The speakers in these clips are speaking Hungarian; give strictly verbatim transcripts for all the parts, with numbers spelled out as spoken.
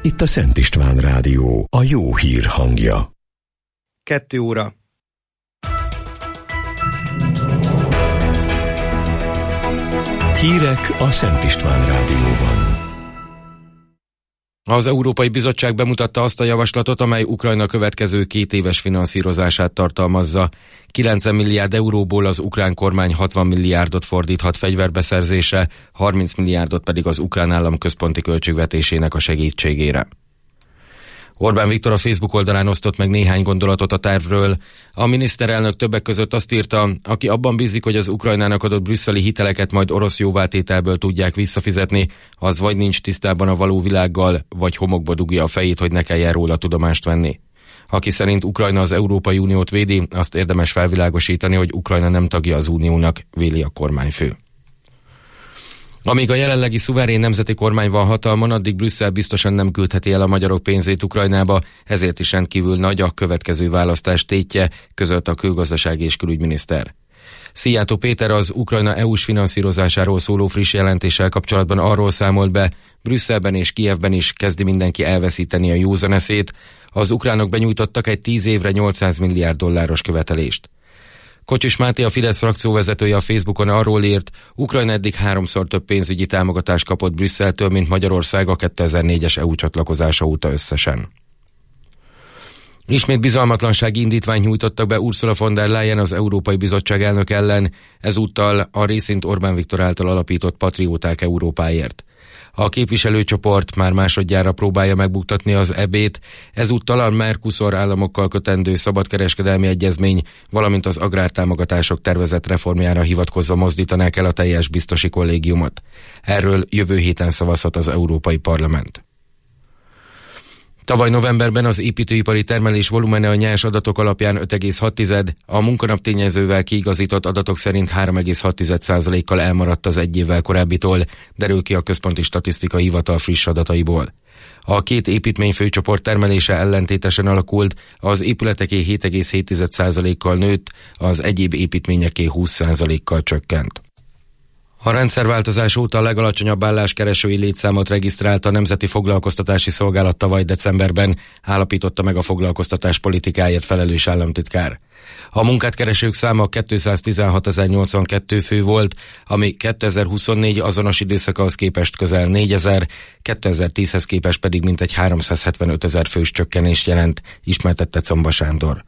Itt a Szent István Rádió, a jó hír hangja. Kettő óra. Hírek a Szent István Rádióban. Az Európai Bizottság bemutatta azt a javaslatot, amely Ukrajna következő két éves finanszírozását tartalmazza. kilencven milliárd euróból az ukrán kormány hatvan milliárdot fordíthat fegyverbeszerzésre, harminc milliárdot pedig az ukrán állam központi költségvetésének a segítségére. Orbán Viktor a Facebook oldalán osztott meg néhány gondolatot a tervről. A miniszterelnök többek között azt írta, aki abban bízik, hogy az Ukrajnának adott brüsszeli hiteleket majd orosz jóvátételből tudják visszafizetni, az vagy nincs tisztában a való világgal, vagy homokba dugja a fejét, hogy ne kelljen róla tudomást venni. Aki szerint Ukrajna az Európai Uniót védi, azt érdemes felvilágosítani, hogy Ukrajna nem tagja az Uniónak, véli a kormányfő. Amíg a jelenlegi szuverén nemzeti kormány van hatalmon, addig Brüsszel biztosan nem küldheti el a magyarok pénzét Ukrajnába, ezért is rendkívül nagy a következő választás tétje, közölte a külgazdasági és külügyminiszter. Szijjártó Péter az Ukrajna é u-s finanszírozásáról szóló friss jelentéssel kapcsolatban arról számolt be, Brüsszelben és Kijevben is kezdi mindenki elveszíteni a józan eszét, az ukránok benyújtottak egy tíz évre nyolcszáz milliárd dolláros követelést. Kocsis Máté, a Fidesz frakcióvezetője a Facebookon arról írt, Ukrajna eddig háromszor több pénzügyi támogatást kapott Brüsszeltől, mint Magyarország a kétezer-négyes é u csatlakozása óta összesen. Ismét bizalmatlansági indítványt nyújtottak be Ursula von der Leyen, az Európai Bizottság elnök ellen, ezúttal a részint Orbán Viktor által alapított Patrióták Európáért. A képviselőcsoport már másodjára próbálja megbuktatni az é bét, ezúttal a Mercosur államokkal kötendő szabadkereskedelmi egyezmény, valamint az agrártámogatások tervezett reformjára hivatkozva mozdítanák el a teljes biztosi kollégiumot. Erről jövő héten szavazhat az Európai Parlament. Tavaly novemberben az építőipari termelés volumene a nyers adatok alapján öt egész hat, a munkanaptényezővel kiigazított adatok szerint három egész hat százalékkal elmaradt az egy évvel korábbitól, derül ki a Központi Statisztikai Hivatal friss adataiból. A két építmény főcsoport termelése ellentétesen alakult, az épületeké hét egész hét százalékkal nőtt, az egyéb építményeké húsz százalékkal csökkent. A rendszerváltozás óta a legalacsonyabb álláskeresői létszámot regisztrálta a Nemzeti Foglalkoztatási Szolgálat tavaly decemberben, állapította meg a foglalkoztatás politikáért felelős államtitkár. A munkát keresők száma kétszáztizenhatezer-nyolcvankettő fő volt, ami kétezer-huszonnégy azonos időszakához képest közel négyezer, kétezer-tízhez képest pedig mintegy háromszázhetvenötezer fős csökkenést jelent, ismertette Comba Sándor.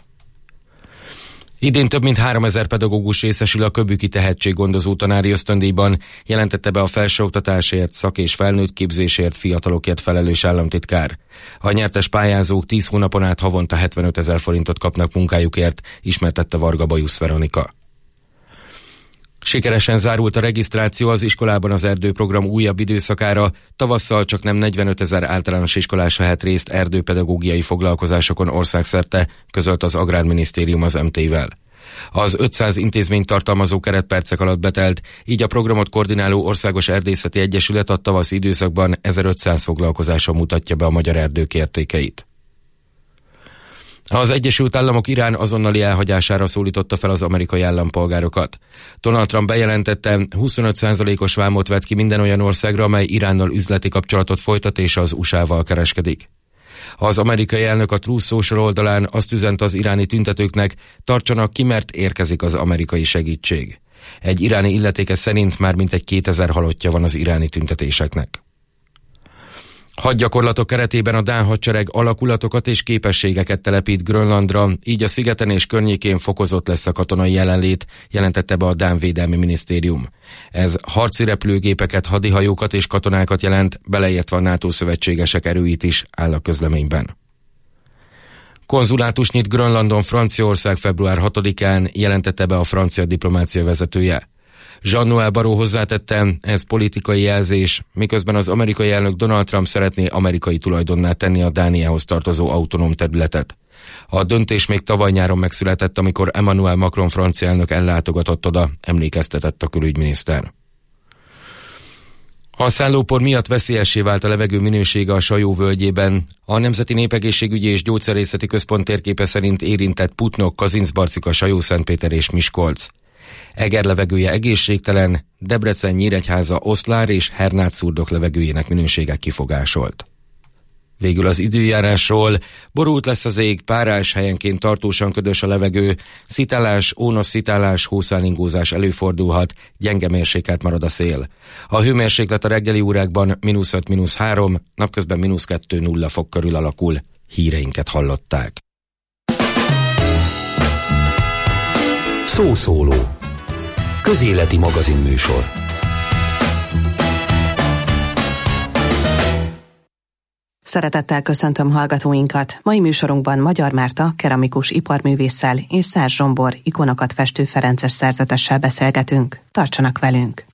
Idén több mint háromezer pedagógus részesül a Köbüki Tehetséggondozó Tanári Ösztöndíjban, jelentette be a felsőoktatásért, szak- és felnőtt képzésért, fiatalokért felelős államtitkár. A nyertes pályázók tíz hónapon át havonta hetvenötezer forintot kapnak munkájukért, ismertette Varga Bajusz Veronika. Sikeresen zárult a regisztráció az Iskolában az Erdő program újabb időszakára, tavasszal csak nem negyvenötezer általános iskolás vehet részt erdőpedagógiai foglalkozásokon országszerte, közölt az Agrárminisztérium az em té-vel. Az ötszáz intézményt tartalmazó keretpercek alatt betelt, így a programot koordináló Országos Erdészeti Egyesület a tavaszi időszakban ezerötszáz foglalkozáson mutatja be a magyar erdők értékeit. Az Egyesült Államok Irán azonnali elhagyására szólította fel az amerikai állampolgárokat. Donald Trump bejelentette, huszonöt százalékos vámot vett ki minden olyan országra, amely Iránnal üzleti kapcsolatot folytat és az u es á-val kereskedik. Az amerikai elnök a Truth Social oldalán azt üzent az iráni tüntetőknek, tartsanak ki, mert érkezik az amerikai segítség. Egy iráni illetékes szerint már mintegy kétezer halottja van az iráni tüntetéseknek. Hadgyakorlatok keretében a dán hadsereg alakulatokat és képességeket telepít Grönlandra, így a szigeten és környékén fokozott lesz a katonai jelenlét, jelentette be a dán védelmi minisztérium. Ez harci repülőgépeket, hadihajókat és katonákat jelent, beleértve a NATO szövetségesek erőit is, áll a közleményben. Konzulátus nyit Grönlandon Franciaország február hatodikán, jelentette be a francia diplomácia vezetője. Jean-Noël Barrot hozzátette, ez politikai jelzés, miközben az amerikai elnök Donald Trump szeretné amerikai tulajdonná tenni a Dániához tartozó autonóm területet. A döntés még tavaly nyáron megszületett, amikor Emmanuel Macron francia elnök ellátogatott oda, emlékeztetett a külügyminiszter. A szállópor miatt veszélyessé vált a levegő minősége a Sajó völgyében. A Nemzeti Népegészségügyi és Gyógyszerészeti Központ térképe szerint érintett Putnok, Kazincbarcika, Sajó-Szentpéter és Miskolc. Eger levegője egészségtelen, Debrecen, Nyíregyháza, Oszlár és Hernát-Szurdok levegőjének minősége kifogásolt. Végül az időjárásról: borult lesz az ég, párás, helyenként tartósan ködös a levegő, szitálás, ónos szitálás, hószálingózás előfordulhat, gyenge mérsékelt marad a szél. A hőmérséklet a reggeli órákban mínusz öt, mínusz három, napközben mínusz kettő, nulla fok körül alakul. Híreinket hallották. Szószóló. Közéleti magazinműsor. Szeretettel köszöntöm hallgatóinkat. Mai műsorunkban Magyar Márta keramikus iparművésszel és Szász Zsombor ikonokat festő ferences szerzetessel beszélgetünk. Tartsanak velünk!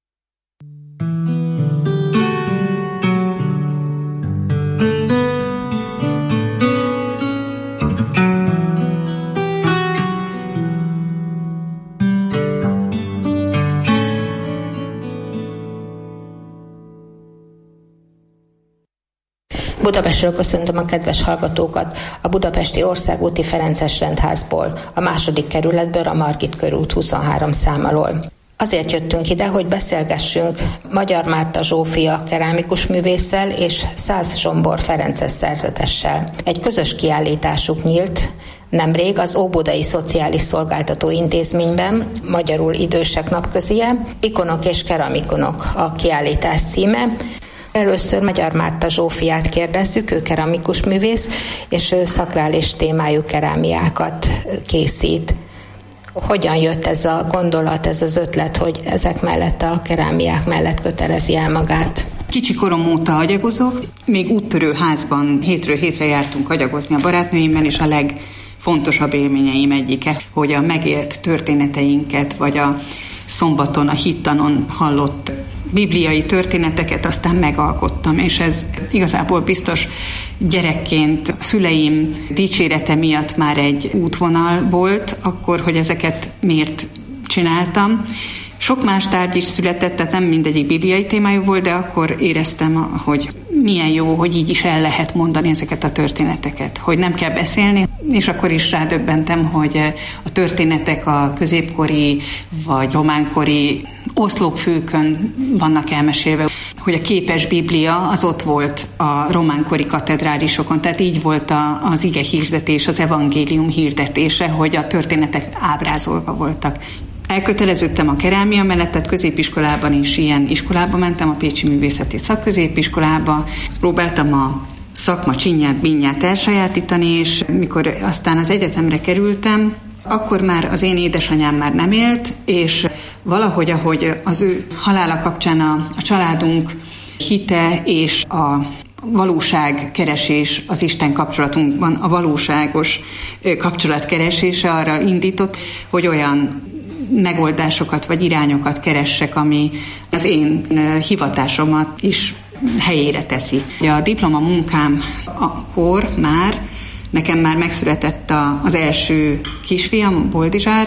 Budapestről köszöntöm a kedves hallgatókat, a budapesti Országúti Ferences Rendházból, a második kerületből, a Margit körút huszonhárom számalól. Azért jöttünk ide, hogy beszélgessünk Magyar Márta Zsófia kerámikus művésszel és Szász Zsombor ferences szerzetessel. Egy közös kiállításuk nyílt nemrég az Óbudai Szociális Szolgáltató Intézményben, magyarul Idősek Napközie, Ikonok és keramikonok a kiállítás címe. Először Magyar Márta Zsófiát kérdezzük, ő keramikus művész, és ő szakrális témájú kerámiákat készít. Hogyan jött ez a gondolat, ez az ötlet, hogy ezek mellett a kerámiák mellett kötelezi el magát? Kicsi korom óta agyagozok, még úttörő házban hétről hétre jártunk agyagozni a barátnőimmel, és a legfontosabb élményeim egyike, hogy a megélt történeteinket, vagy a szombaton, a hittanon hallott bibliai történeteket aztán megalkottam, és ez igazából biztos gyerekként a szüleim dicsérete miatt már egy útvonal volt, akkor, hogy ezeket miért csináltam. Sok más tárgy is született, tehát nem mindegyik bibliai témájú volt, de akkor éreztem, hogy milyen jó, hogy így is el lehet mondani ezeket a történeteket, hogy nem kell beszélni, és akkor is rádöbbentem, hogy a történetek a középkori vagy románkori oszlopfőkön vannak elmesélve, hogy a képes Biblia az ott volt a románkori katedrálisokon, tehát így volt a, az ige hirdetés, az evangélium hirdetése, hogy a történetek ábrázolva voltak. Elköteleződtem a kerámia mellett, tehát középiskolában is ilyen iskolába mentem, a Pécsi Művészeti Szakközépiskolába. Próbáltam a szakma csinyát, bínyát elsajátítani, és mikor aztán az egyetemre kerültem, akkor már az én édesanyám már nem élt, és valahogy, ahogy az ő halála kapcsán a, a családunk hite és a valóságkeresés az Isten kapcsolatunkban, a valóságos kapcsolatkeresése arra indított, hogy olyan megoldásokat vagy irányokat keressek, ami az én hivatásomat is helyére teszi. A diplomamunkám akkor már, nekem már megszületett a, az első kisfiam, Boldizsár,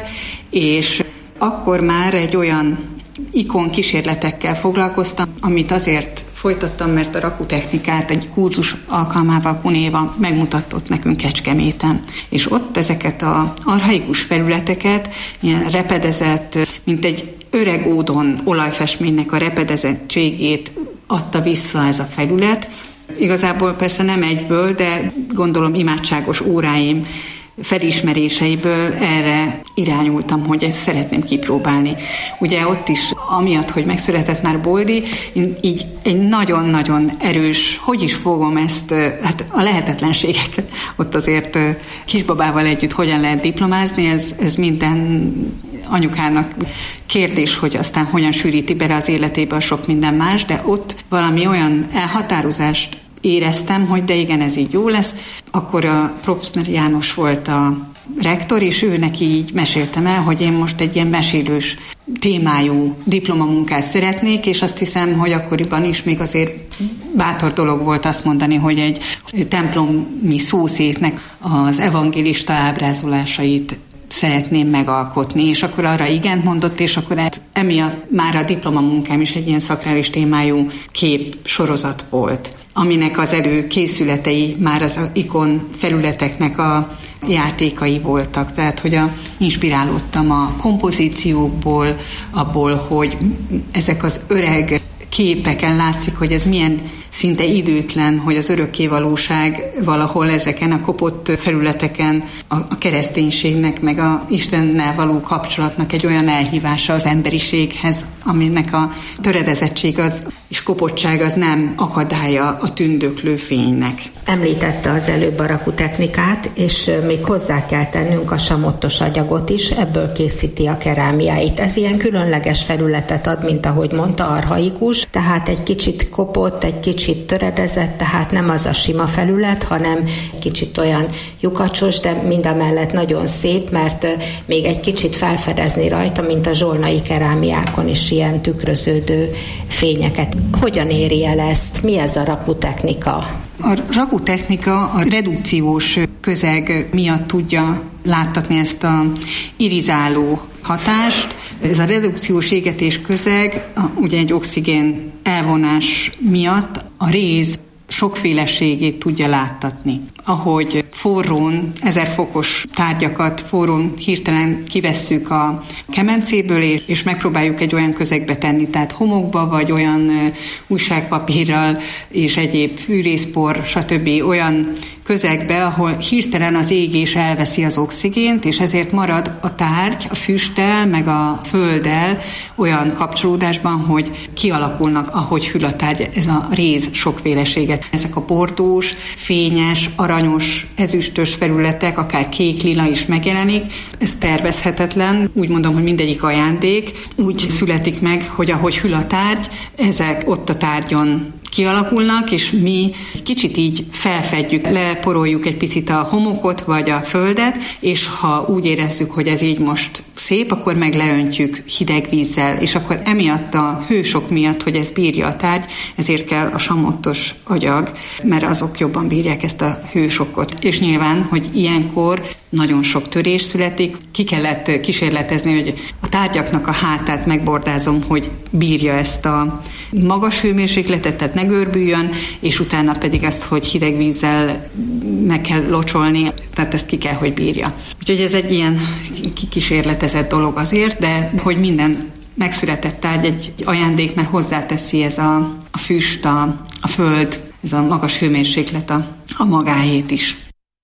és akkor már egy olyan ikon kísérletekkel foglalkoztam, amit azért folytattam, mert a rakótechnikát egy kurzus alkalmával Kunéva megmutatott nekünk Kecskeméten. És ott ezeket az archaikus felületeket, ilyen repedezett, mint egy öreg ódon olajfestménynek a repedezettségét adta vissza ez a felület. Igazából persze nem egyből, de gondolom imádságos óráim felismeréseiből erre irányultam, hogy ezt szeretném kipróbálni. Ugye ott is, amiatt, hogy megszületett már Boldi, így egy nagyon-nagyon erős, hogy is fogom ezt, hát a lehetetlenségek, ott azért kisbabával együtt hogyan lehet diplomázni, ez, ez minden anyukának kérdés, hogy aztán hogyan sűríti bele az életébe a sok minden más, de ott valami olyan elhatározást éreztem, hogy de igen, ez így jó lesz. Akkor a Propstner János volt a rektor, és ő neki így meséltem el, hogy én most egy ilyen mesélős témájú diplomamunkát szeretnék, és azt hiszem, hogy akkoriban is még azért bátor dolog volt azt mondani, hogy egy templomi szószéknek az evangélista ábrázolásait szeretném megalkotni, és akkor arra igent mondott, és akkor emiatt már a diplomamunkám is egy ilyen szakrális témájú kép sorozat volt, aminek az előkészületei már az ikon felületeknek a játékai voltak. Tehát, hogy a, inspirálódtam a kompozíciókból, abból, hogy ezek az öreg képeken látszik, hogy ez milyen szinte időtlen, hogy az örökkévalóság valahol ezeken a kopott felületeken a, a kereszténységnek, meg a Istennel való kapcsolatnak egy olyan elhívása az emberiséghez, aminek a töredezettség az, és kopottság az nem akadálya a tündöklő fénynek. Említette az előbb a rakutechnikát, és még hozzá kell tennünk a samottos agyagot is, ebből készíti a kerámiáit. Ez ilyen különleges felületet ad, mint ahogy mondta, archaikus, tehát egy kicsit kopott, egy kicsit töredezett, tehát nem az a sima felület, hanem kicsit olyan lyukacsos, de mindamellett nagyon szép, mert még egy kicsit felfedezni rajta, mint a zsolnai kerámiákon is ilyen tükröződő fényeket. Hogyan éri el ezt? Mi ez a rakutechnika? A rakutechnika a redukciós közeg miatt tudja láttatni ezt a irizáló hatást. Ez a redukciós égetés közeg, ugye egy oxigén elvonás miatt a réz sokféleségét tudja láttatni. Ahogy forrón, ezer fokos tárgyakat forrón hirtelen kivesszük a kemencéből, és megpróbáljuk egy olyan közegbe tenni, tehát homokba, vagy olyan újságpapírral és egyéb fűrészpor, stb. Olyan közegbe, ahol hirtelen az égés elveszi az oxigént, és ezért marad a tárgy, a füsttel, meg a földdel olyan kapcsolódásban, hogy kialakulnak, ahogy hűl a tárgy, ez a réz sokféleséget. Ezek a bordós, fényes, aranyos, ezüstös felületek, akár kék, lila is megjelenik. Ez tervezhetetlen, úgy mondom, hogy mindegyik ajándék. Úgy születik meg, hogy ahogy hűl a tárgy, ezek ott a tárgyon kialakulnak, és mi egy kicsit így felfedjük, leporoljuk egy picit a homokot vagy a földet, és ha úgy érezzük, hogy ez így most szép, akkor meg leöntjük hideg vízzel, és akkor emiatt a hősok miatt, hogy ez bírja a tárgy, ezért kell a samottos agyag, mert azok jobban bírják ezt a hősokot. És nyilván, hogy ilyenkor nagyon sok törés születik, ki kellett kísérletezni, hogy a tárgyaknak a hátát megbordázom, hogy bírja ezt a magas hőmérsékletet, tehát ne görbüljön, és utána pedig azt, hogy hideg vízzel meg kell locsolni, tehát ezt ki kell, hogy bírja. Úgyhogy ez egy ilyen kikísérletezett dolog azért, de hogy minden megszületett tárgy egy ajándék, mert hozzáteszi ez a, a füst, a, a föld, ez a magas hőmérséklet a, a magáét is.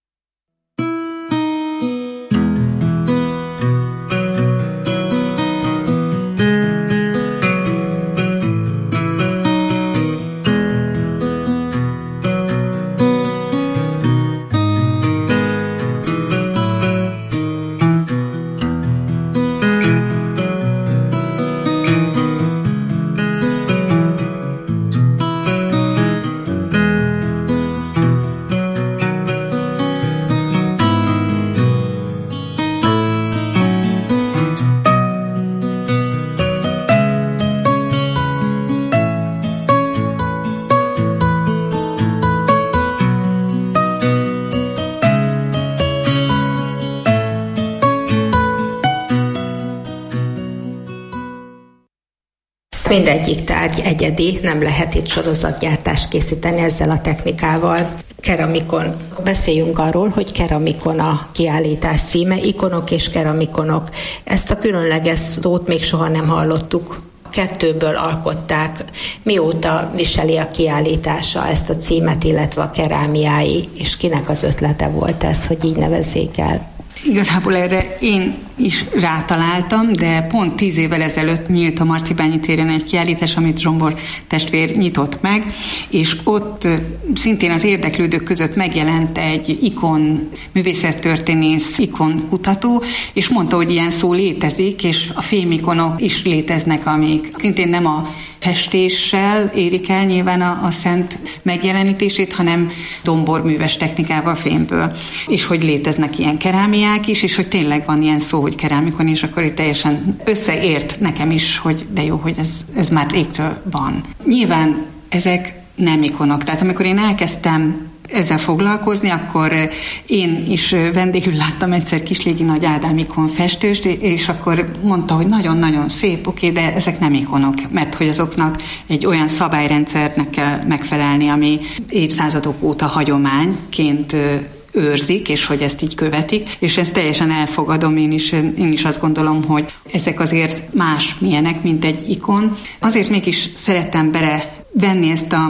Mindegyik tárgy egyedi, nem lehet itt sorozatgyártást készíteni ezzel a technikával. Keramikon. Beszéljünk arról, hogy keramikon a kiállítás címe, ikonok és keramikonok. Ezt a különleges szót még soha nem hallottuk. Kettőből alkották. Mióta viseli a kiállítása ezt a címet, illetve a kerámiái, és kinek az ötlete volt ez, hogy így nevezzék el? Igazából erre én is rátaláltam, de pont tíz évvel ezelőtt nyílt a Marcibányi téren egy kiállítás, amit Zsombor testvér nyitott meg, és ott szintén az érdeklődők között megjelent egy ikon, művészettörténész, ikonkutató, és mondta, hogy ilyen szó létezik, és a fémikonok is léteznek, amik szintén nem a festéssel érik el nyilván a, a szent megjelenítését, hanem domborműves technikával, fémből. És hogy léteznek ilyen kerámiák is, és hogy tényleg van ilyen szó, hogy kerámikon, és akkor itt teljesen összeért nekem is, hogy de jó, hogy ez, ez már régtől van. Nyilván ezek nem ikonok. Tehát amikor én elkezdtem ezzel foglalkozni, akkor én is vendégül láttam egyszer Kislégi Nagy Ádám ikon festőst, és akkor mondta, hogy nagyon-nagyon szép, oké, de ezek nem ikonok, mert hogy azoknak egy olyan szabályrendszernek kell megfelelni, ami évszázadok óta hagyományként őrzik, és hogy ezt így követik, és ezt teljesen elfogadom, én is, én is azt gondolom, hogy ezek azért más milyenek, mint egy ikon. Azért mégis szerettem bele venni ezt a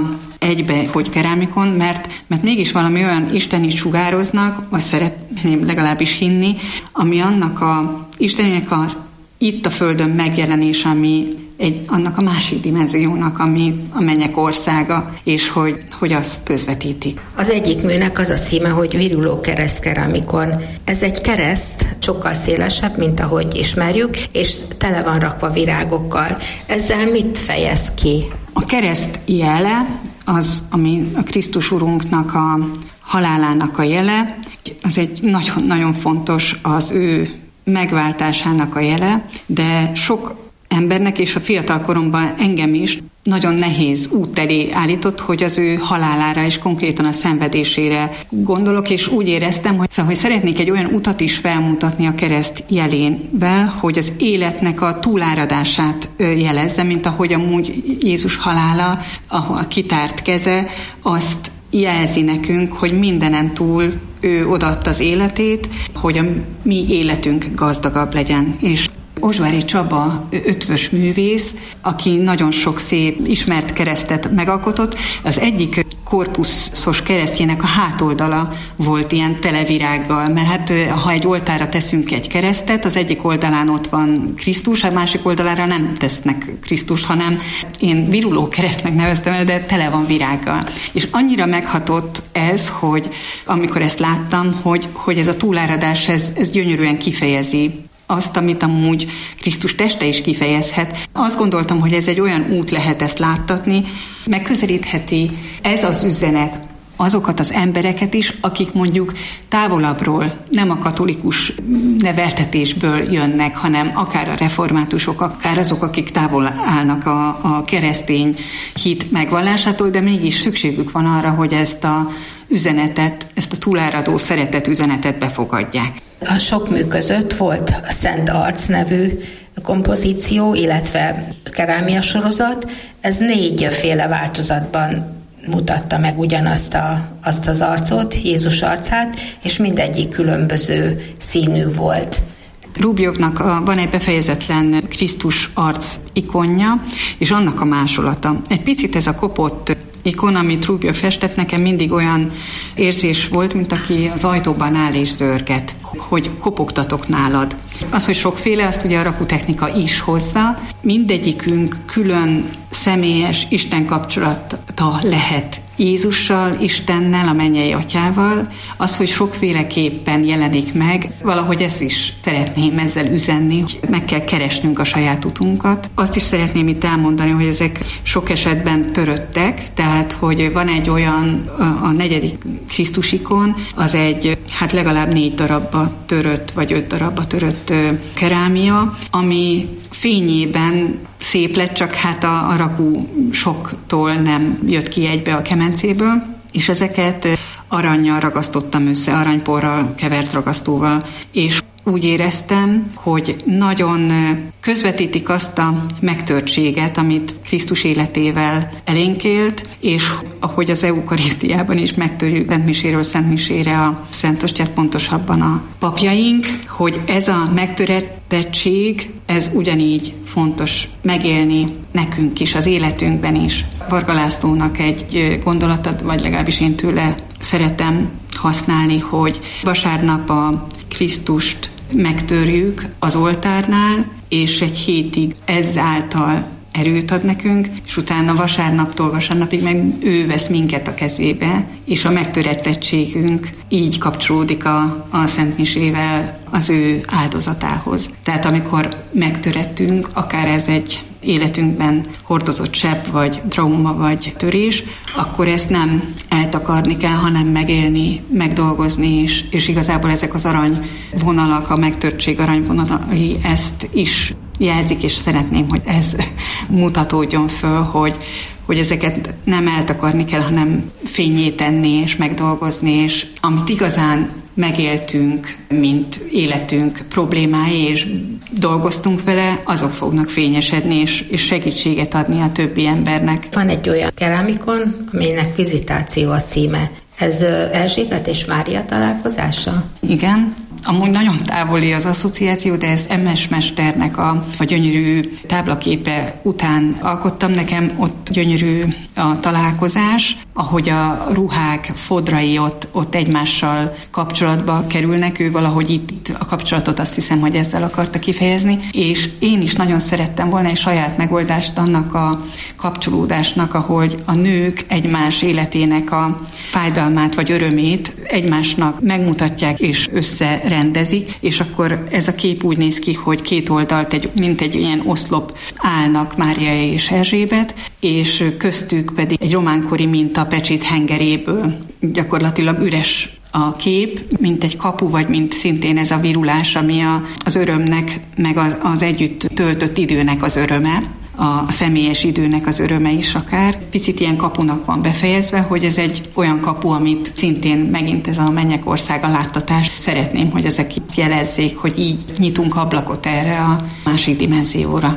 egybe, hogy kerámikon, mert, mert mégis valami olyan istenit sugároznak, vagy szeretném legalábbis hinni, ami annak a Istenének az itt a Földön megjelenés, ami egy, annak a másik dimenziónak, ami a mennyek országa, és hogy, hogy azt közvetítik. Az egyik műnek az a címe, hogy Viruló kereszt keramikon. Ez egy kereszt, sokkal szélesebb, mint ahogy ismerjük, és tele van rakva virágokkal. Ezzel mit fejez ki? A kereszt jele az, ami a Krisztus Urunknak a halálának a jele, az egy nagyon, nagyon fontos az ő megváltásának a jele, de sok embernek és a fiatal koromban engem is nagyon nehéz út elé állított, hogy az ő halálára és konkrétan a szenvedésére gondolok, és úgy éreztem, hogy, szóval, hogy szeretnék egy olyan utat is felmutatni a kereszt jelénvel, hogy az életnek a túláradását jelezze, mint ahogy amúgy Jézus halála, a kitárt keze, azt jelzi nekünk, hogy mindenen túl ő odaadta az életét, hogy a mi életünk gazdagabb legyen. És Ozsvári Csaba ötvös művész, aki nagyon sok szép ismert keresztet megalkotott. Az egyik korpuszos keresztjének a hátoldala volt ilyen televirággal, mert hát ha egy oltárra teszünk egy keresztet, az egyik oldalán ott van Krisztus, a másik oldalára nem tesznek Krisztust, hanem én viruló keresztnek neveztem el, de tele van virággal. És annyira meghatott ez, hogy amikor ezt láttam, hogy, hogy ez a túláradás, ez, ez gyönyörűen kifejezi azt, amit amúgy Krisztus teste is kifejezhet. Azt gondoltam, hogy ez egy olyan út lehet ezt láttatni, megközelítheti ez az üzenet azokat az embereket is, akik mondjuk távolabbról, nem a katolikus neveltetésből jönnek, hanem akár a reformátusok, akár azok, akik távol állnak a, a keresztény hit megvallásától, de mégis szükségük van arra, hogy ezt a üzenetet, ezt a túláradó szeretet üzenetet befogadják. A sok mű között volt a Szent Arc nevű kompozíció, illetve kerámia sorozat. Ez négyféle változatban mutatta meg ugyanazt a, azt az arcot, Jézus arcát, és mindegyik különböző színű volt. Rubjovnak a, van egy befejezetlen Krisztus arc ikonja, és annak a másolata. Egy picit ez a kopott ikon, amit Rubjov festett, nekem mindig olyan érzés volt, mint aki az ajtóban áll és zörget, hogy kopogtatok nálad. Az, hogy sokféle, azt ugye a rakótechnika is hozza. Mindegyikünk külön személyes Isten kapcsolata lehet Jézussal, Istennel, a mennyei atyával. Az, hogy sokféleképpen jelenik meg, valahogy ezt is szeretném ezzel üzenni, hogy meg kell keresnünk a saját utunkat. Azt is szeretném itt elmondani, hogy ezek sok esetben töröttek, tehát, hogy van egy olyan, a negyedik Krisztusikon, az egy, hát legalább négy darabba törött, vagy öt darabba törött kerámia, ami fényében szép lett, csak hát a, a rakú soktól nem jött ki egybe a kemencéből, és ezeket arannyal ragasztottam össze, aranyporral, kevert ragasztóval, és úgy éreztem, hogy nagyon közvetítik azt a megtörtséget, amit Krisztus életével elénk élt, és ahogy az eukarisztiában is megtörjük Szentmiséről Szentmisére a Szentostyát, pontosabban a papjaink, hogy ez a megtörettség, ez ugyanígy fontos megélni nekünk is, az életünkben is. Varga Lászlónak egy gondolata, vagy legalábbis én tőle szeretem használni, hogy vasárnap a Krisztust megtörjük az oltárnál, és egy hétig ezáltal erőt ad nekünk, és utána vasárnaptól vasárnapig meg ő vesz minket a kezébe, és a megtörettettségünk így kapcsolódik a, a Szentmisével az ő áldozatához. Tehát amikor megtörettünk, akár ez egy életünkben hordozott sebb, vagy trauma, vagy törés, akkor ezt nem eltakarni kell, hanem megélni, megdolgozni, és, és igazából ezek az aranyvonalak, a megtörtség aranyvonalai ezt is jelzik, és szeretném, hogy ez mutatódjon föl, hogy, hogy ezeket nem eltakarni kell, hanem fényé tenni, és megdolgozni, és amit igazán megéltünk, mint életünk problémái, és dolgoztunk vele, azok fognak fényesedni, és, és segítséget adni a többi embernek. Van egy olyan kerámikon, aminek Vizitáció a címe. Ez Erzsébet és Mária találkozása? Igen, Amúgy nagyon távoli az asszociáció, de ezt em es mesternek a, a gyönyörű táblaképe után alkottam. Nekem ott gyönyörű a találkozás, ahogy a ruhák, fodrai ott, ott egymással kapcsolatba kerülnek. Ő valahogy itt, itt a kapcsolatot azt hiszem, hogy ezzel akarta kifejezni. És én is nagyon szerettem volna egy saját megoldást annak a kapcsolódásnak, ahogy a nők egymás életének a fájdalmát vagy örömét egymásnak megmutatják és összerendezik, és akkor ez a kép úgy néz ki, hogy két oldalt, egy, mint egy ilyen oszlop állnak Mária és Erzsébet, és köztük pedig egy románkori minta pecsét hengeréből, gyakorlatilag üres a kép, mint egy kapu, vagy mint szintén ez a virulás, ami a, az örömnek, meg az, az együtt töltött időnek az öröme, a személyes időnek az öröme is akár. Picit ilyen kapunak van befejezve, hogy ez egy olyan kapu, amit szintén megint ez a mennyek országa láttatás. Szeretném, hogy ezek itt jelezzék, hogy így nyitunk ablakot erre a másik dimenzióra.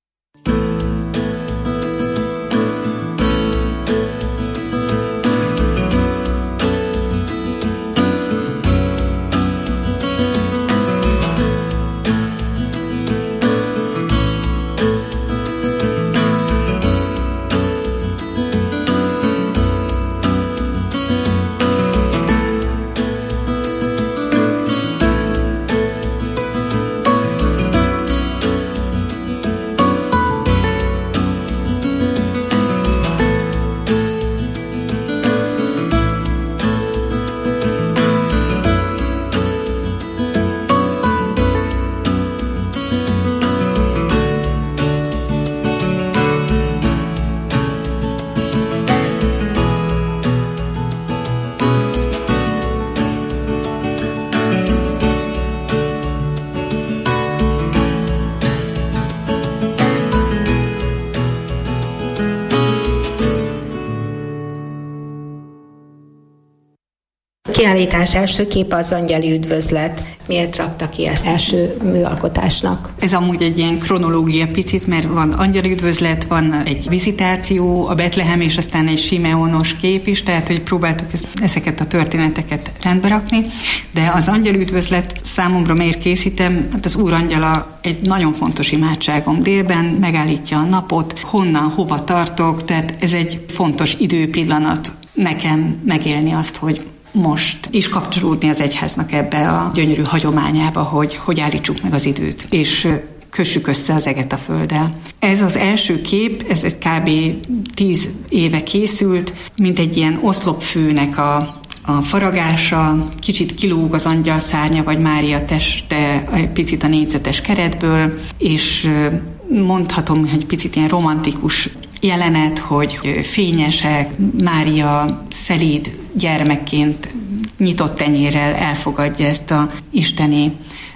Kiállítás első képe az Angyali üdvözlet. Miért rakta ki ezt első műalkotásnak? Ez amúgy egy ilyen kronológia picit, mert van Angyali üdvözlet, van egy vizitáció, a Betlehem, és aztán egy Simeonos kép is, tehát hogy próbáltuk ezeket a történeteket rendbe rakni, de az Angyali üdvözlet számomra miért készítem? Hát az Úrangyala egy nagyon fontos imádságom délben, megállítja a napot, honnan, hova tartok, tehát ez egy fontos időpillanat nekem megélni azt, hogy most is kapcsolódni az egyháznak ebbe a gyönyörű hagyományába, hogy hogy állítsuk meg az időt, és kössük össze az eget a földdel. Ez az első kép, ez egy kb. tíz éve készült, mint egy ilyen oszlopfűnek a, a faragása, kicsit kilóg az angyal szárnya, vagy Mária teste egy picit a négyzetes keretből, és mondhatom, hogy picit ilyen romantikus jelenet, hogy fényesek, Mária szelíd gyermekként nyitott tenyérrel elfogadja ezt a isteni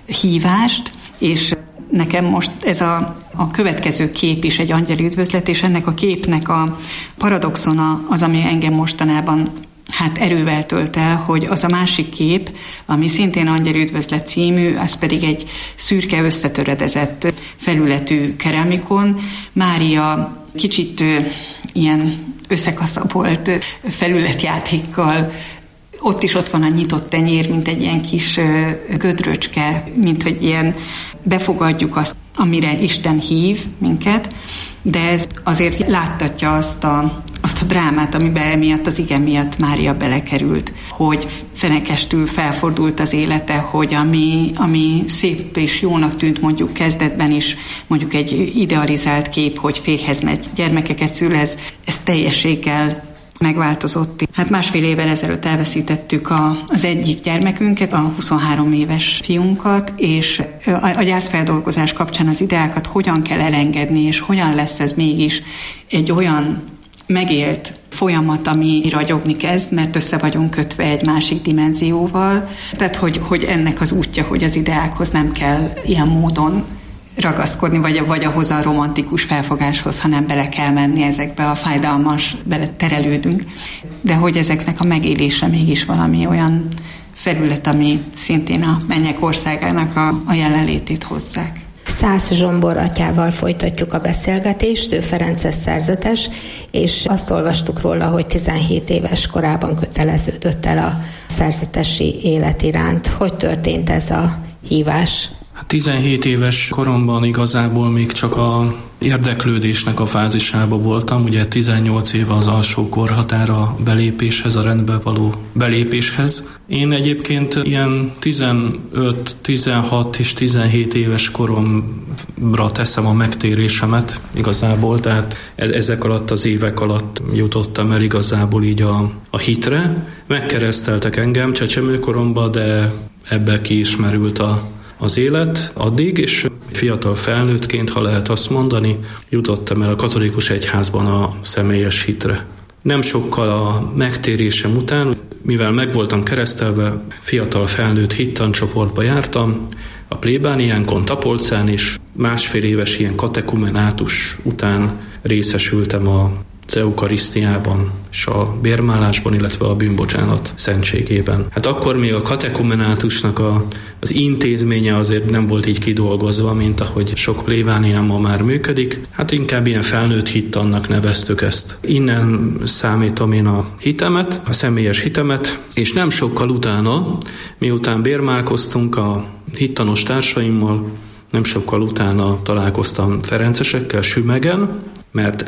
hívást, és nekem most ez a, a következő kép is egy angyali üdvözlet, és ennek a képnek a paradoxona az, ami engem mostanában hát erővel tölt el, hogy az a másik kép, ami szintén Angyali üdvözlet című, az pedig egy szürke összetöredezett felületű keramikon. Mária kicsit ilyen összekaszabolt felületjátékkal, ott is ott van a nyitott tenyér, mint egy ilyen kis gödröcske, mint hogy ilyen befogadjuk azt, amire Isten hív minket, de ez azért láttatja azt a, azt a drámát, amiben emiatt az ige miatt Mária belekerült, hogy fenekestül felfordult az élete, hogy ami, ami szép és jónak tűnt mondjuk kezdetben is, mondjuk egy idealizált kép, hogy férjhez megy, gyermekeket szül, ez, ez teljességgel megváltozott. Hát másfél évvel ezelőtt elveszítettük a, az egyik gyermekünket, a huszonhárom éves fiunkat, és a, a gyászfeldolgozás kapcsán az ideákat hogyan kell elengedni, és hogyan lesz ez mégis egy olyan megélt folyamat, ami ragyogni kezd, mert össze vagyunk kötve egy másik dimenzióval. Tehát, hogy, hogy ennek az útja, hogy az ideákhoz nem kell ilyen módon ragaszkodni, vagy, vagy ahhoz a romantikus felfogáshoz, hanem bele kell menni ezekbe a fájdalmas, bele terelődünk. De hogy ezeknek a megélése mégis valami olyan felület, ami szintén a mennyek országának a, a jelenlétét hozzák. Szász Zsombor atyával folytatjuk a beszélgetést, ő ferences szerzetes, és azt olvastuk róla, hogy tizenhét éves korában köteleződött el a szerzetesi élet iránt. Hogy történt ez a hívás? tizenhét éves koromban igazából még csak a érdeklődésnek a fázisában voltam. Ugye tizennyolc éve az alsó korhatár a belépéshez, a rendbe való belépéshez. Én egyébként ilyen tizenöt, tizenhat és tizenhét éves koromra teszem a megtérésemet igazából, tehát ezek alatt az évek alatt jutottam el igazából így a, a hitre. Megkereszteltek engem csecsemőkoromban, de ebbe kiismerült a az élet addig, és fiatal felnőttként, ha lehet azt mondani, jutottam el a katolikus egyházban a személyes hitre. Nem sokkal a megtérésem után, mivel meg voltam keresztelve, fiatal felnőtt hittancsoportba jártam, a plébániánkon, Tapolcán is, másfél éves ilyen katekumenátus után részesültem a az eukarisztiában és a bérmálásban, illetve a bűnbocsánat szentségében. Hát akkor még a katekumenátusnak a, az intézménye azért nem volt így kidolgozva, mint ahogy sok plébánián ma már működik. Hát inkább ilyen felnőtt hittannak neveztük ezt. Innen számítom én a hitemet, a személyes hitemet, és nem sokkal utána, miután bérmálkoztunk a hittanos társaimmal, nem sokkal utána találkoztam ferencesekkel Sümegen, mert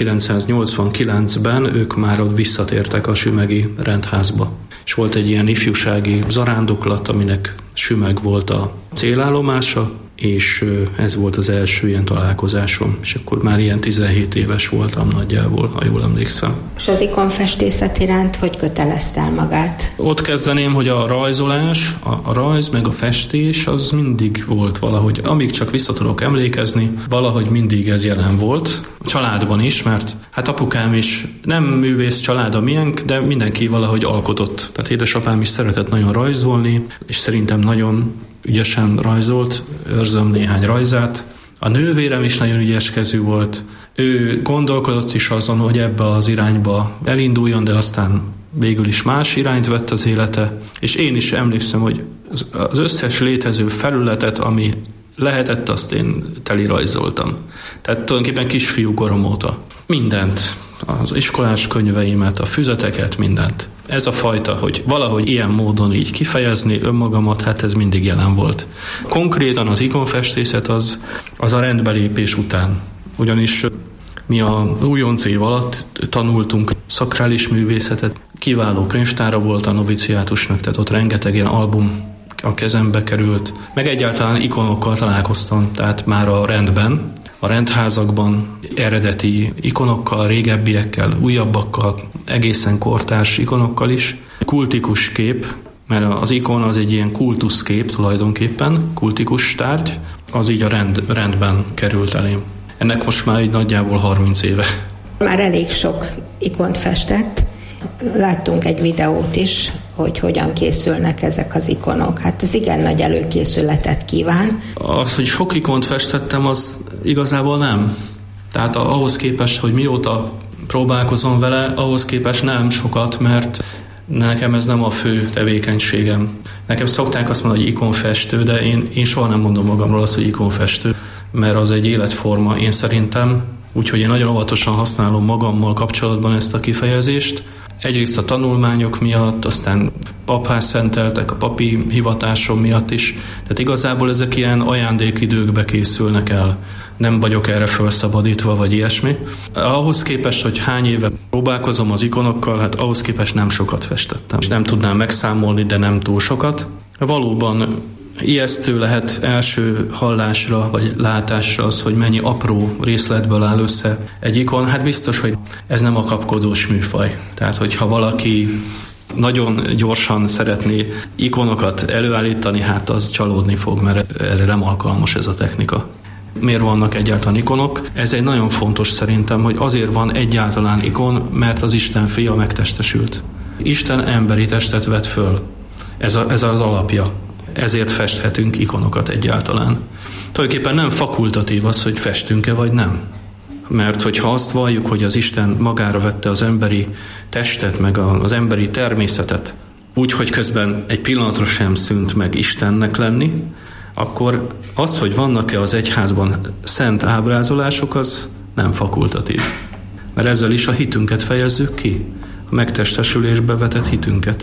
ezerkilencszáznyolcvankilencben ők már ott visszatértek a sümegi rendházba. És volt egy ilyen ifjúsági zarándoklat, aminek Sümeg volt a célállomása, és ez volt az első ilyen találkozásom, és akkor már ilyen tizenhét éves voltam nagyjából, ha jól emlékszem. És az ikonfestészet iránt hogy kötelezte el magát? Ott kezdeném, hogy a rajzolás, a, a rajz meg a festés az mindig volt valahogy, amíg csak vissza tudok emlékezni, valahogy mindig ez jelen volt. A családban is, mert hát apukám is nem művész család a miénk, de mindenki valahogy alkotott. Tehát édesapám is szeretett nagyon rajzolni, és szerintem nagyon ügyesen rajzolt, őrzöm néhány rajzát. A nővérem is nagyon ügyeskezű volt. Ő gondolkodott is azon, hogy ebbe az irányba elinduljon, de aztán végül is más irányt vett az élete. És én is emlékszem, hogy az összes létező felületet, ami lehetett, azt én teli rajzoltam. Tehát tulajdonképpen kisfiú korom óta. Mindent. Az iskolás könyveimet, a füzeteket, mindent. Ez a fajta, hogy valahogy ilyen módon így kifejezni önmagamat, hát ez mindig jelen volt. Konkrétan az ikonfestészet az, az a rendbelépés után. Ugyanis mi a újonc év alatt tanultunk szakrális művészetet, kiváló könyvtára volt a noviciátusnak, tehát ott rengeteg ilyen album a kezembe került, meg egyáltalán ikonokkal találkoztam, tehát már a rendben, a rendházakban eredeti ikonokkal, régebbiekkel, újabbakkal, egészen kortárs ikonokkal is. Kultikus kép, mert az ikon az egy ilyen kultuszkép tulajdonképpen, kultikus tárgy, az így a rend, rendben került elém. Ennek most már egy nagyjából harminc éve. Már elég sok ikont festett. Láttunk egy videót is, hogy hogyan készülnek ezek az ikonok. Hát ez igen nagy előkészületet kíván. Az, hogy sok ikont festettem, az igazából nem. Tehát ahhoz képest, hogy mióta próbálkozom vele, ahhoz képest nem sokat, mert nekem ez nem a fő tevékenységem. Nekem szokták azt mondani, hogy ikonfestő, de én, én soha nem mondom magamról azt, hogy ikonfestő, mert az egy életforma, én szerintem. Úgyhogy én nagyon óvatosan használom magammal kapcsolatban ezt a kifejezést. Egyrészt a tanulmányok miatt, aztán papház szenteltek, a papi hivatásom miatt is. Tehát igazából ezek ilyen ajándékidőkbe készülnek el. Nem vagyok erre felszabadítva, vagy ilyesmi. Ahhoz képest, hogy hány éve próbálkozom az ikonokkal, hát ahhoz képest nem sokat festettem. És nem tudnám megszámolni, de nem túl sokat. Valóban ijesztő lehet első hallásra vagy látásra az, hogy mennyi apró részletből áll össze egy ikon. Hát biztos, hogy ez nem a kapkodós műfaj. Tehát, hogyha valaki nagyon gyorsan szeretné ikonokat előállítani, hát az csalódni fog, mert erre nem alkalmas ez a technika. Miért vannak egyáltalán ikonok? Ez egy nagyon fontos szerintem, hogy azért van egyáltalán ikon, mert az Isten fia megtestesült. Isten emberi testet vett föl. Ez, a, ez az alapja. Ezért festhetünk ikonokat egyáltalán. Tulajdonképpen nem fakultatív az, hogy festünk-e vagy nem. Mert hogyha azt valljuk, hogy az Isten magára vette az emberi testet, meg az emberi természetet, úgy, hogy közben egy pillanatra sem szűnt meg Istennek lenni, akkor az, hogy vannak-e az egyházban szent ábrázolások, az nem fakultatív. Mert ezzel is a hitünket fejezzük ki, a megtestesülésbe vetett hitünket.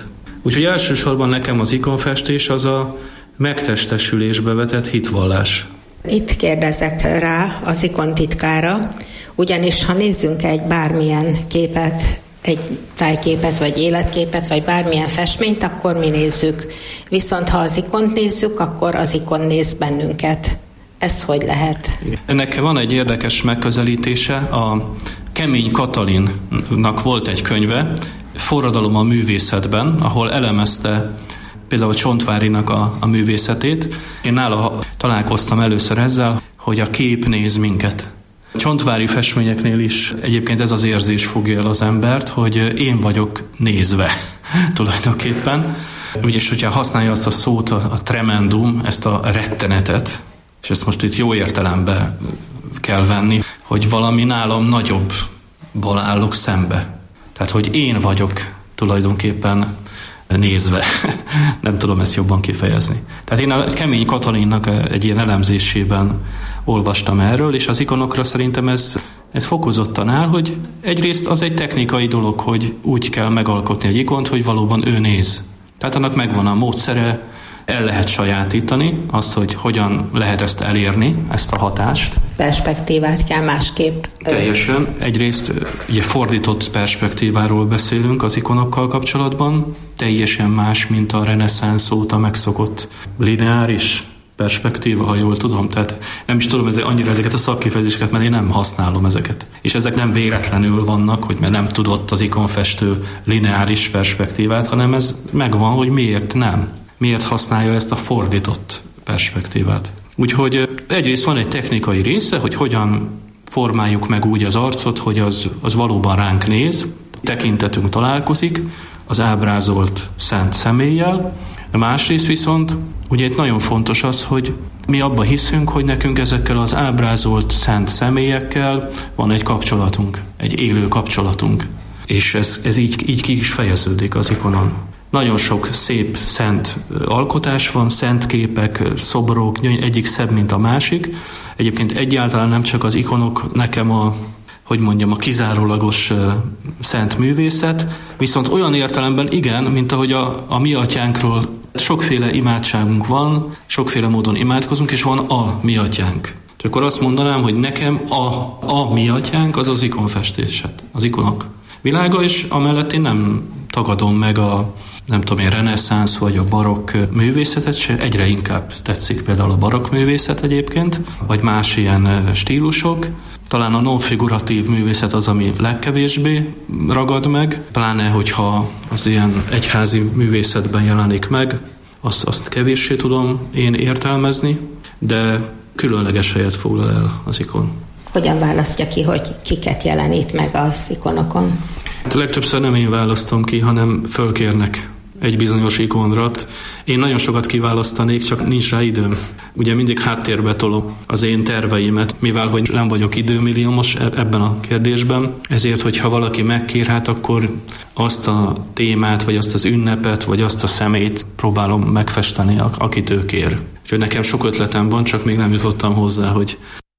Úgyhogy elsősorban nekem az ikonfestés az a megtestesülésbe vetett hitvallás. Itt kérdezek rá az ikon titkára, ugyanis ha nézzünk egy bármilyen képet, egy tájképet, vagy életképet, vagy bármilyen festményt, akkor mi nézzük. Viszont ha az ikont nézzük, akkor az ikon néz bennünket. Ez hogy lehet? Ennek van egy érdekes megközelítése. A Kemény Katalinnak volt egy könyve, Forradalom a művészetben, ahol elemezte például Csontvárinak a, a művészetét. Én nála találkoztam először ezzel, hogy a kép néz minket. Csontvári festményeknél is egyébként ez az érzés fogja el az embert, hogy én vagyok nézve tulajdonképpen. Ugyis, hogyha használja azt a szót, a, a tremendum, ezt a rettenetet, és ezt most itt jó értelembe kell venni, hogy valami nálam nagyobbból állok szembe. Tehát, hogy én vagyok tulajdonképpen nézve. Nem tudom ezt jobban kifejezni. Tehát én a Kemény Katalinnak egy ilyen elemzésében olvastam erről, és az ikonokra szerintem ez, ez fokozottan áll, hogy egyrészt az egy technikai dolog, hogy úgy kell megalkotni egy ikont, hogy valóban ő néz. Tehát annak megvan a módszere, el lehet sajátítani azt, hogy hogyan lehet ezt elérni, ezt a hatást. Perspektívát kell másképp. Teljesen. Egyrészt ugye fordított perspektíváról beszélünk az ikonokkal kapcsolatban, teljesen más, mint a reneszánsz óta megszokott lineáris perspektíva, ha jól tudom. Tehát nem is tudom ezek, annyira ezeket a szakkifejezéseket, mert én nem használom ezeket. És ezek nem véletlenül vannak, hogy mert nem tudott az ikonfestő lineáris perspektívát, hanem ez megvan, hogy miért nem. Miért használja ezt a fordított perspektívát. Úgyhogy egyrészt van egy technikai része, hogy hogyan formáljuk meg úgy az arcot, hogy az, az valóban ránk néz, tekintetünk találkozik az ábrázolt szent személlyel. Másrészt viszont ugye itt nagyon fontos az, hogy mi abba hiszünk, hogy nekünk ezekkel az ábrázolt szent személyekkel van egy kapcsolatunk, egy élő kapcsolatunk. És ez, ez így, így ki is fejeződik az ikonon. Nagyon sok szép szent alkotás van, szent képek, szobrok, egyik szebb, mint a másik. Egyébként egyáltalán nem csak az ikonok nekem a, hogy mondjam, a kizárólagos uh, szent művészet, viszont olyan értelemben igen, mint ahogy a, a mi atyánkról sokféle imádságunk van, sokféle módon imádkozunk, és van a mi atyánk. És akkor azt mondanám, hogy nekem a, a mi atyánk az az ikonfestéset, az ikonok világa, és amellett én nem tagadom meg a nem tudom én, reneszánsz vagy a barokk művészetet, se egyre inkább tetszik például a barokk művészet egyébként, vagy más ilyen stílusok. Talán a non-figuratív művészet az, ami legkevésbé ragad meg, pláne, hogyha az ilyen egyházi művészetben jelenik meg, azt, azt kevéssé tudom én értelmezni, de különleges helyet foglal el az ikon. Hogyan választja ki, hogy kiket jelenít meg az ikonokon? Hát legtöbbször nem én választom ki, hanem fölkérnek egy bizonyos ikonra. Én nagyon sokat kiválasztanék, csak nincs rá időm. Ugye mindig háttérbe tolom az én terveimet, mivel hogy nem vagyok időmilliómos ebben a kérdésben, ezért, hogyha valaki megkér, hát akkor azt a témát, vagy azt az ünnepet, vagy azt a személyt próbálom megfesteni, akit ő kér. Úgyhogy nekem sok ötletem van, csak még nem jutottam hozzá, hogy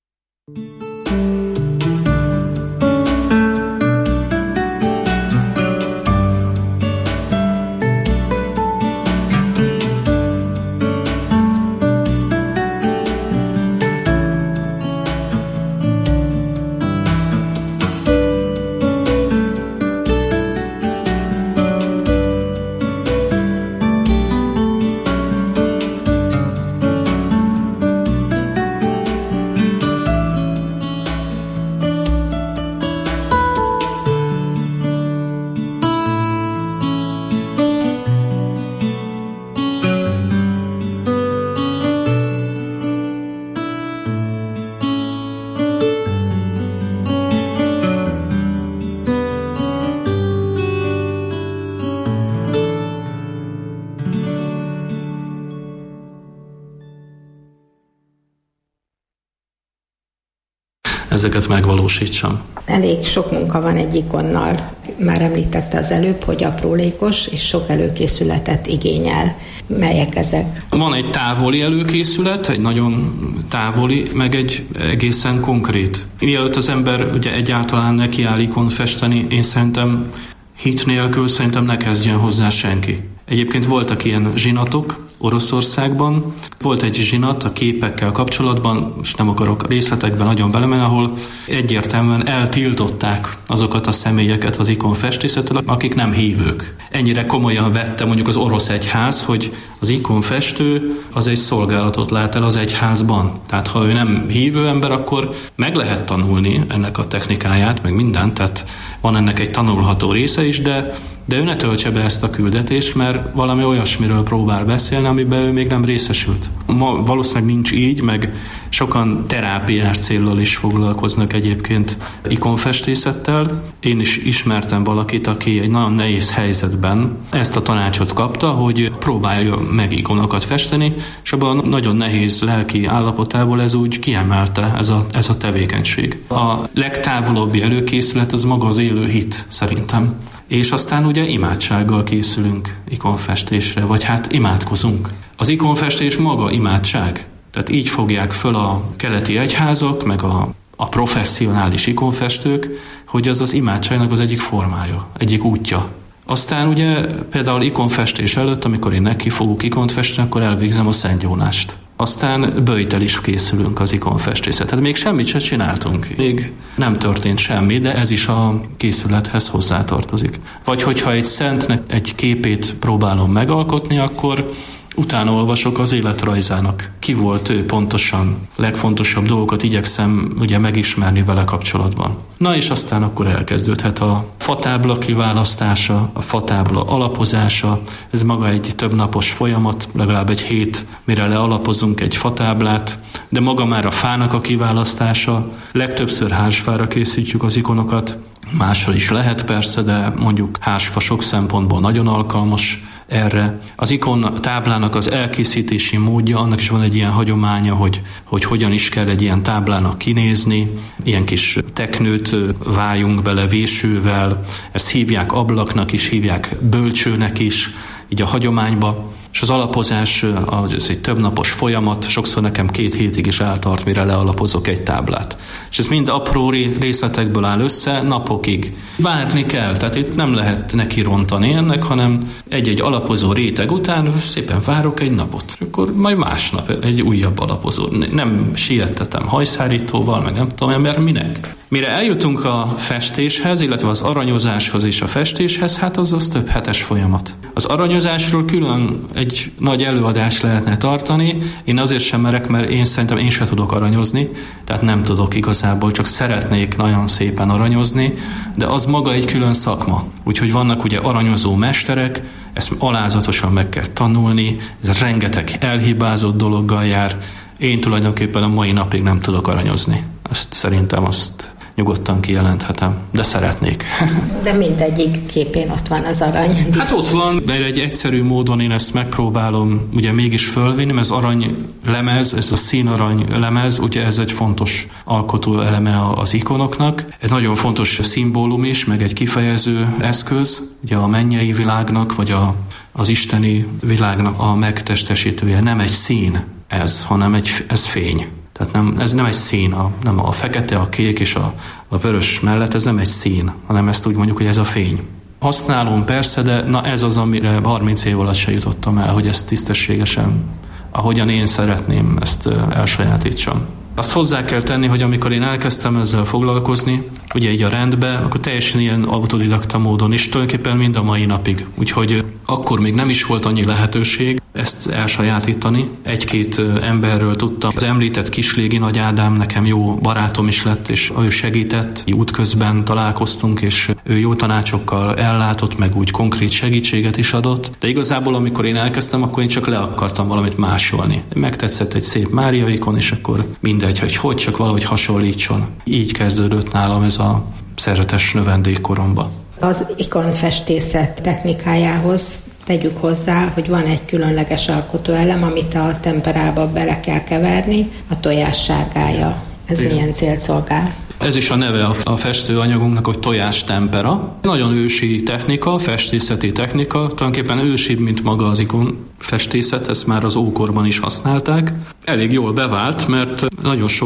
ezeket megvalósítsam. Elég sok munka van egy ikonnal. Már említette az előbb, hogy aprólékos és sok előkészületet igényel. Melyek ezek? Van egy távoli előkészület, egy nagyon távoli, meg egy egészen konkrét. Mielőtt az ember ugye egyáltalán nekiáll ikont festeni, én szerintem hit nélkül szerintem ne kezdjen hozzá senki. Egyébként voltak ilyen zsinatok Oroszországban. Volt egy zsinat a képekkel kapcsolatban, most nem akarok részletekben nagyon belemenni, ahol egyértelműen eltiltották azokat a személyeket az ikonfestészettől, akik nem hívők. Ennyire komolyan vette mondjuk az orosz egyház, hogy az ikonfestő az egy szolgálatot lát el az egyházban. Tehát ha ő nem hívő ember, akkor meg lehet tanulni ennek a technikáját, meg mindent, tehát van ennek egy tanulható része is, de De ő ne töltse be ezt a küldetést, mert valami olyasmiről próbál beszélni, amiben ő még nem részesült. Ma valószínűleg nincs így, meg sokan terápiás céllal is foglalkoznak egyébként ikonfestészettel. Én is ismertem valakit, aki egy nagyon nehéz helyzetben ezt a tanácsot kapta, hogy próbálja meg ikonokat festeni, és abban a nagyon nehéz lelki állapotából ez úgy kiemelte ez a, ez a tevékenység. A legtávolabbi előkészület az maga az élő hit, szerintem. És aztán ugye imádsággal készülünk ikonfestésre, vagy hát imádkozunk. Az ikonfestés maga imádság. Tehát így fogják föl a keleti egyházak, meg a, a professzionális ikonfestők, hogy az az imádságnak az egyik formája, egyik útja. Aztán ugye például ikonfestés előtt, amikor én neki fogok ikont festeni, akkor elvégzem a szentgyónást. Aztán böjtel is készülünk az ikonfestészetet. Még semmit sem csináltunk. Még nem történt semmi, de ez is a készülethez hozzátartozik. Vagy hogyha egy szentnek egy képét próbálom megalkotni, akkor utána olvasok az életrajzának. Ki volt ő pontosan, legfontosabb dolgokat igyekszem ugye megismerni vele kapcsolatban. Na és aztán akkor elkezdődhet a fatábla kiválasztása, a fatábla alapozása. Ez maga egy többnapos folyamat, legalább egy hét, mire lealapozunk egy fatáblát, de maga már a fának a kiválasztása. Legtöbbször házsfára készítjük az ikonokat, mással is lehet persze, de mondjuk házsfa sok szempontból nagyon alkalmas erre. Az ikon táblának az elkészítési módja, annak is van egy ilyen hagyománya, hogy, hogy hogyan is kell egy ilyen táblának kinézni. Ilyen kis teknőt váljunk bele vésővel, ezt hívják ablaknak is, hívják bölcsőnek is, így a hagyományba. És az alapozás az egy többnapos folyamat, sokszor nekem két hétig is eltart, mire lealapozok egy táblát. És ez mind apró részletekből áll össze, napokig. Várni kell, tehát itt nem lehet neki rontani ennek, hanem egy-egy alapozó réteg után szépen várok egy napot. Akkor majd másnap egy újabb alapozó. Nem siettetem hajszárítóval, meg nem tudom, mert minek? Mire eljutunk a festéshez, illetve az aranyozáshoz és a festéshez, hát az az több hetes folyamat. Az aranyozásról külön egy nagy előadást lehetne tartani. Én azért sem merek, mert én szerintem én sem tudok aranyozni, tehát nem tudok igazából, csak szeretnék nagyon szépen aranyozni, de az maga egy külön szakma. Úgyhogy vannak ugye aranyozó mesterek, ezt alázatosan meg kell tanulni, ez rengeteg elhibázott dologgal jár. Én tulajdonképpen a mai napig nem tudok aranyozni. Azt szerintem azt nyugodtan kijelenthetem, de szeretnék. De mindegyik képén ott van az arany. Hát ott van, de egy egyszerű módon én ezt megpróbálom ugye mégis fölvinni, mert az arany lemez, ez a színarany lemez, ugye ez egy fontos alkotó eleme az ikonoknak. Egy nagyon fontos szimbólum is, meg egy kifejező eszköz, ugye a mennyei világnak, vagy a, az isteni világnak a megtestesítője. Nem egy szín ez, hanem egy, ez fény. Tehát nem, ez nem egy szín, a, nem a fekete, a kék és a, a vörös mellett, ez nem egy szín, hanem ezt úgy mondjuk, hogy ez a fény. Használom persze, de na ez az, amire harminc év alatt se jutottam el, hogy ezt tisztességesen, ahogyan én szeretném, ezt elsajátítsam. Azt hozzá kell tenni, hogy amikor én elkezdtem ezzel foglalkozni, ugye így a rendbe, akkor teljesen ilyen autodidakta módon is, tulajdonképpen mind a mai napig. Úgyhogy akkor még nem is volt annyi lehetőség ezt elsajátítani. Egy-két emberről tudtam. Az említett Kislégi Nagy Ádám nekem jó barátom is lett, és ő segített. Útközben találkoztunk, és ő jó tanácsokkal ellátott, meg úgy konkrét segítséget is adott. De igazából, amikor én elkezdtem, akkor én csak le akartam valamit másolni. Megtetszett egy szép Mária ikon, és akkor mindegy, hogy hogy csak valahogy hasonlítson. Így kezdődött nálam ez a szerzetes növendékkoromba. Az ikonfestészet technikájához tegyük hozzá, hogy van egy különleges alkotóelem, amit a temperába bele kell keverni, a tojás sárgája. Ez igen. Milyen célt szolgál? Ez is a neve a festőanyagunknak, hogy tojás tempera. Nagyon ősi technika, festészeti technika, tulajdonképpen ősibb, mint maga az ikon festészet, ezt már az ókorban is használták. Elég jól bevált, mert nagyon sok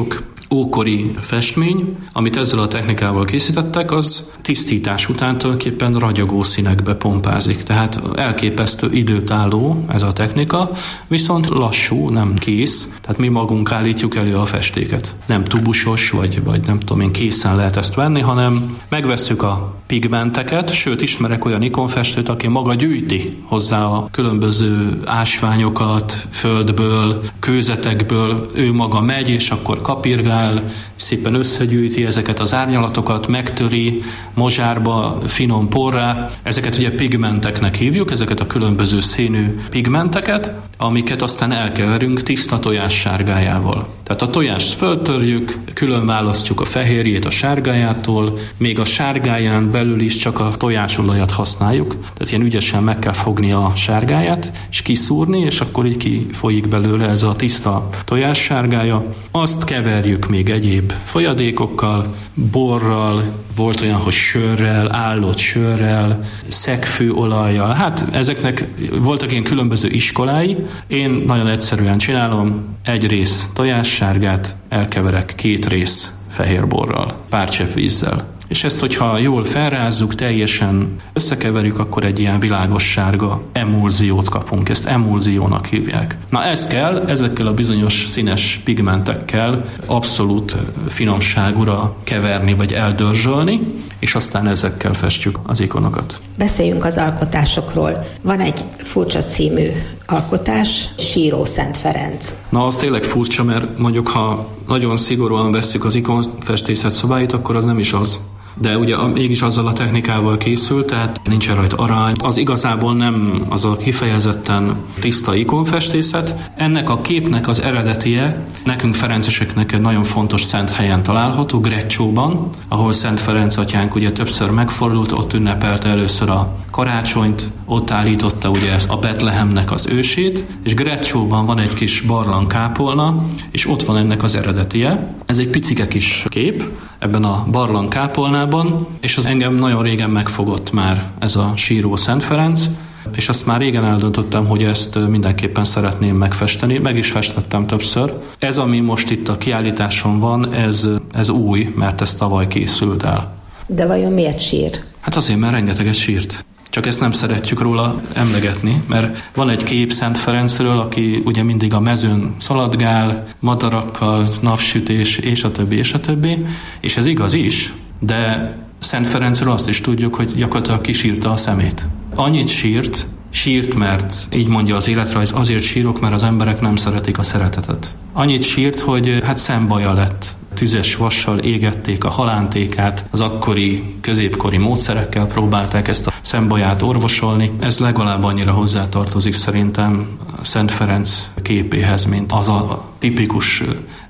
ókori festmény, amit ezzel a technikával készítettek, az tisztítás után tulajdonképpen ragyogó színekbe pompázik. Tehát elképesztő időtálló ez a technika, viszont lassú, nem kész. Tehát mi magunk állítjuk elő a festéket. Nem tubusos, vagy, vagy nem tudom én, készen lehet ezt venni, hanem megvesszük a pigmenteket, sőt ismerek olyan ikonfestőt, aki maga gyűjti hozzá a különböző ásványokat, földből, kőzetekből, ő maga megy, és akkor kapirgál, szépen összegyűjti ezeket az árnyalatokat, megtöri, mozsárba, finom porrá. Ezeket ugye pigmenteknek hívjuk, ezeket a különböző színű pigmenteket, amiket aztán elkeverünk tiszta tojás sárgájával. Tehát a tojást föltörjük, külön választjuk a fehérjét a sárgájától, még a sárgáján belül is csak a tojásolajat használjuk. Tehát ilyen ügyesen meg kell fogni a sárgáját, és kiszúrni, és akkor így kifolyik belőle ez a tiszta tojás sárgája. Azt keverjük még egyéb folyadékokkal, borral, volt olyan, hogy sörrel, állott sörrel, szegfőolajjal. Hát ezeknek voltak ilyen különböző iskolái. Én nagyon egyszerűen csinálom, egy rész tojássárgát elkeverek két rész fehérborral, pár csepp vízzel. És ezt, hogyha jól felrázzuk, teljesen összekeverjük, akkor egy ilyen világos sárga emulziót kapunk. Ezt emulziónak hívják. Na ez kell, ezekkel a bizonyos színes pigmentekkel abszolút finomságúra keverni, vagy eldörzsölni, és aztán ezekkel festjük az ikonokat. Beszéljünk az alkotásokról. Van egy furcsa című alkotás, Síró Szent Ferenc. Na, az tényleg furcsa, mert mondjuk, ha nagyon szigorúan vesszük az ikonfestészet szobáit, akkor az nem is az. De ugye mégis azzal a technikával készült, tehát nincsen rajta arany. Az igazából nem az a kifejezetten tiszta ikonfestészet. Ennek a képnek az eredetie nekünk ferenceseknek egy nagyon fontos szent helyen található, Greccsóban, ahol Szent Ferenc atyánk ugye többször megfordult, ott ünnepelte először a karácsonyt, ott állította ugye a Betlehemnek az ősét, és Greccsóban van egy kis barlangkápolna, és ott van ennek az eredetie. Ez egy picike kis kép ebben a barlangkápolnában, és az engem nagyon régen megfogott már ez a Síró Szent Ferenc, és azt már régen eldöntöttem, hogy ezt mindenképpen szeretném megfesteni, meg is festettem többször. Ez, ami most itt a kiállításon van, ez, ez új, mert ez tavaly készült el. De vajon miért sír? Hát azért, mert rengeteget sírt. Csak ezt nem szeretjük róla emlegetni, mert van egy kép Szent Ferencről, aki ugye mindig a mezőn szaladgál, madarakkal, napsütés, és a többi, és a többi, és ez igaz is, de Szent Ferencről azt is tudjuk, hogy gyakorlatilag kisírta a szemét. Annyit sírt, sírt, mert így mondja az életrajz, azért sírok, mert az emberek nem szeretik a szeretetet. Annyit sírt, hogy hát szembaja lett. Tüzes vassal égették a halántékát, az akkori, középkori módszerekkel próbálták ezt a szembaját orvosolni. Ez legalább annyira hozzátartozik szerintem Szent Ferenc képéhez, mint az a tipikus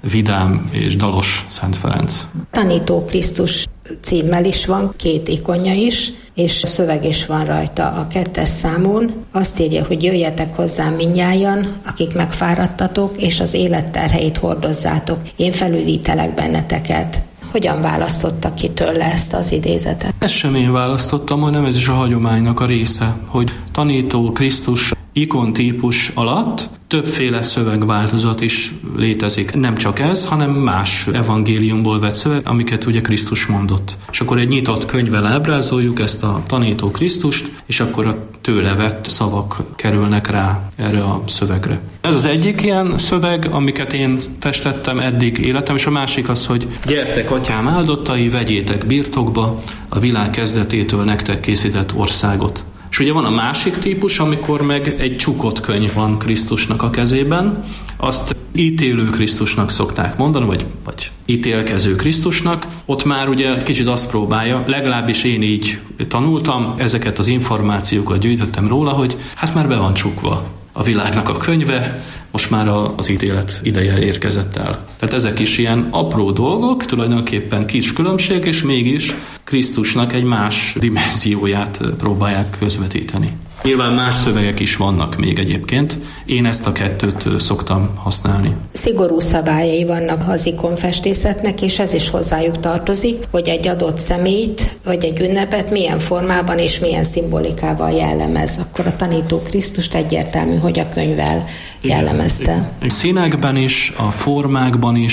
vidám és dalos Szent Ferenc. Tanító Krisztus címmel is van, két ikonja is, és szöveg is van rajta a kettes számon. Azt írja, hogy jöjjetek hozzám mindnyájan, akik megfáradtatok, és az élet terheit hordozzátok. Én felüdítelek benneteket. Hogyan választotta ki tőle ezt az idézetet? Ezt sem én választottam, hanem ez is a hagyománynak a része, hogy tanító Krisztus ikontípus alatt többféle szövegváltozat is létezik. Nem csak ez, hanem más evangéliumból vett szöveg, amiket ugye Krisztus mondott. És akkor egy nyitott könyvvel ábrázoljuk ezt a tanító Krisztust, és akkor a tőle vett szavak kerülnek rá erre a szövegre. Ez az egyik ilyen szöveg, amiket én festettem eddig életem, és a másik az, hogy gyertek, atyám áldottai, vegyétek birtokba a világ kezdetétől nektek készített országot. És ugye van a másik típus, amikor meg egy csukott könyv van Krisztusnak a kezében, azt ítélő Krisztusnak szokták mondani, vagy, vagy ítélkező Krisztusnak. Ott már ugye kicsit azt próbálja, legalábbis én így tanultam, ezeket az információkat gyűjtöttem róla, hogy hát már be van csukva a világnak a könyve, most már az ítélet ideje érkezett el. Tehát ezek is ilyen apró dolgok, tulajdonképpen kis különbség, és mégis Krisztusnak egy más dimenzióját próbálják közvetíteni. Nyilván más szövegek is vannak még egyébként. Én ezt a kettőt szoktam használni. Szigorú szabályai vannak az ikonfestészetnek, és ez is hozzájuk tartozik, hogy egy adott személyt, vagy egy ünnepet milyen formában és milyen szimbolikával jellemez. Akkor a tanító Krisztust egyértelmű, hogy a könyvvel jellemezte. Igen. A színekben is, a formákban is,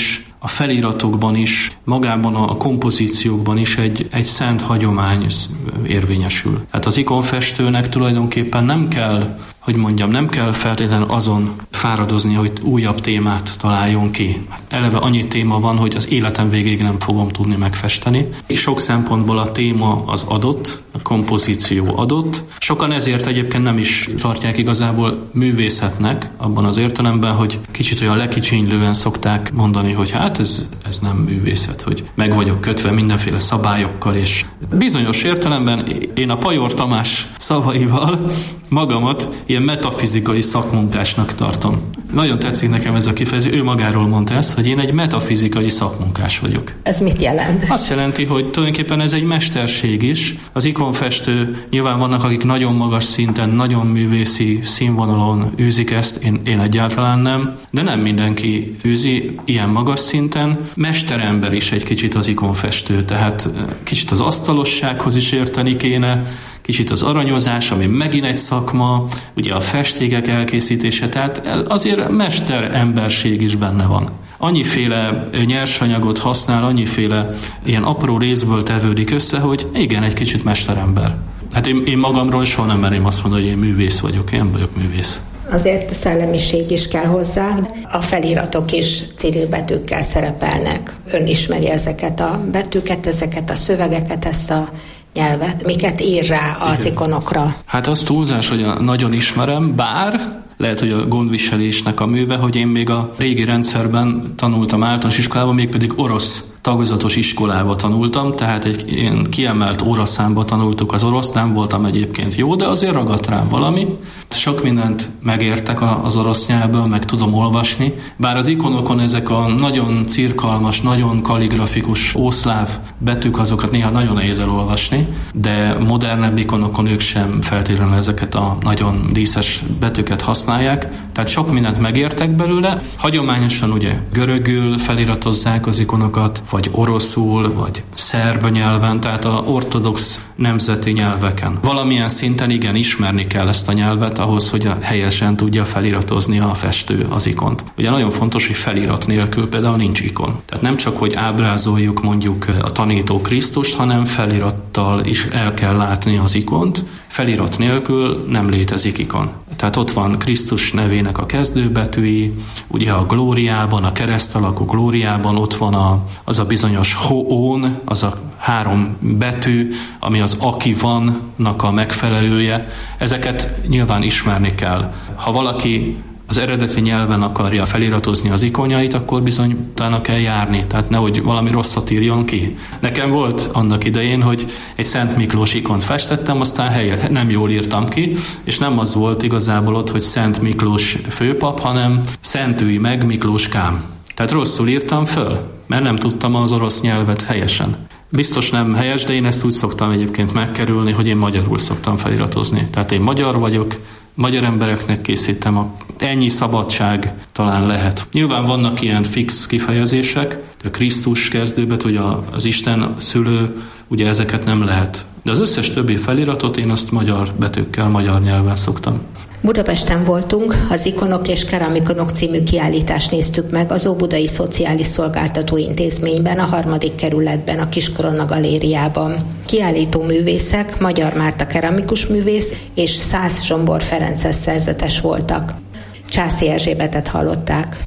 a feliratokban is, magában a kompozíciókban is egy, egy szent hagyomány érvényesül. Tehát az ikonfestőnek tulajdonképpen nem kell, hogy mondjam, nem kell feltétlenül azon fáradozni, hogy újabb témát találjon ki. Eleve annyi téma van, hogy az életem végéig nem fogom tudni megfesteni. És sok szempontból a téma az adott, a kompozíció adott. Sokan ezért egyébként nem is tartják igazából művészetnek, abban az értelemben, hogy kicsit olyan lekicsinylően szokták mondani, hogy hát ez, ez nem művészet, hogy meg vagyok kötve mindenféle szabályokkal, és bizonyos értelemben én a Pajor Tamás szavaival magamat ilyen metafizikai szakmunkásnak tartom. Nagyon tetszik nekem ez a kifejezés, ő magáról mondta ezt, hogy én egy metafizikai szakmunkás vagyok. Ez mit jelent? Azt jelenti, hogy tulajdonképpen ez egy mesterség is. Az ikonfestő, nyilván vannak, akik nagyon magas szinten, nagyon művészi színvonalon űzik ezt, én, én egyáltalán nem, de nem mindenki űzi ilyen magas szinten. Mesterember is egy kicsit az ikonfestő, tehát kicsit az asztalossághoz is érteni kéne, kicsit az aranyozás, ami megint egy szakma, ugye a festékek elkészítése, tehát azért mesteremberség is benne van. Annyiféle nyersanyagot használ, annyiféle ilyen apró részből tevődik össze, hogy igen, egy kicsit mesterember. Hát én, én magamról soha nem merném azt mondani, hogy én művész vagyok, én vagyok művész. Azért szellemiség is kell hozzá, a feliratok is cirilbetűkkel szerepelnek. Ön ismeri ezeket a betűket, ezeket a szövegeket, ezt a nyelvet, miket ír rá az igen. ikonokra? Hát az túlzás, hogy nagyon ismerem, bár lehet, hogy a gondviselésnek a műve, hogy én még a régi rendszerben tanultam általános iskolában, mégpedig orosz tagozatos iskolába tanultam, tehát egy ilyen kiemelt óraszámba tanultuk az orosz, nem voltam egyébként jó, de azért ragadt rám valami. Sok mindent megértek az orosz nyelvből, meg tudom olvasni, bár az ikonokon ezek a nagyon cirkalmas, nagyon kaligrafikus ószláv betűk, azokat néha nagyon nehéz elolvasni, de modernebb ikonokon ők sem feltétlenül ezeket a nagyon díszes betűket használják, tehát sok mindent megértek belőle. Hagyományosan ugye görögül feliratozzák az ikonokat, vagy oroszul, vagy szerb nyelven, tehát a ortodox nemzeti nyelveken. Valamilyen szinten igen, ismerni kell ezt a nyelvet ahhoz, hogy helyesen tudja feliratozni a festő az ikont. Ugye nagyon fontos, hogy felirat nélkül például nincs ikon. Tehát nem csak, hogy ábrázoljuk mondjuk a tanító Krisztust, hanem felirattal is el kell látni az ikont. Felirat nélkül nem létezik ikon. Tehát ott van Krisztus nevének a kezdőbetűi, ugye a glóriában, a kereszt alakú glóriában ott van a, az a bizonyos hoón, az a három betű, ami az aki vannak a megfelelője. Ezeket nyilván ismerni kell. Ha valaki az eredeti nyelven akarja feliratozni az ikonjait, akkor bizony utána kell járni, tehát nehogy valami rosszat írjon ki. Nekem volt annak idején, hogy egy Szent Miklós ikont festettem, aztán helyet nem jól írtam ki, és nem az volt igazából ott, hogy Szent Miklós főpap, hanem Szentülj meg Miklóskám. Tehát rosszul írtam föl, mert nem tudtam az orosz nyelvet helyesen. Biztos nem helyes, de én ezt úgy szoktam egyébként megkerülni, hogy én magyarul szoktam feliratozni. Tehát én magyar vagyok, magyar embereknek készítem, a ennyi szabadság talán lehet. Nyilván vannak ilyen fix kifejezések, a Krisztus kezdőbet, ugye az Isten szülő, ugye ezeket nem lehet. De az összes többi feliratot én azt magyar betűkkel, magyar nyelven szoktam. Budapesten voltunk, az Ikonok és Keramikonok című kiállítást néztük meg az Óbudai Szociális Szolgáltató Intézményben, a harmadik kerületben, a Kiskorona galériában. Kiállító művészek, Magyar Márta keramikus művész és Szász Zsombor Ferences szerzetes voltak. Császi Erzsébetet hallották.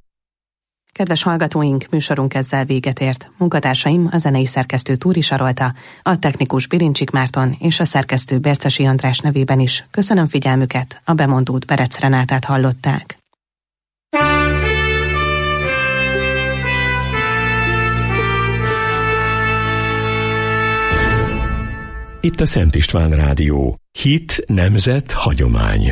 Kedves hallgatóink, műsorunk ezzel véget ért. Munkatársaim a zenei szerkesztő Túri Sarolta, a technikus Birincsik Márton és a szerkesztő Bercesi András nevében is köszönöm figyelmüket, a bemondót Berec Renátát hallották. Itt a Szent István Rádió. Hit, nemzet, hagyomány.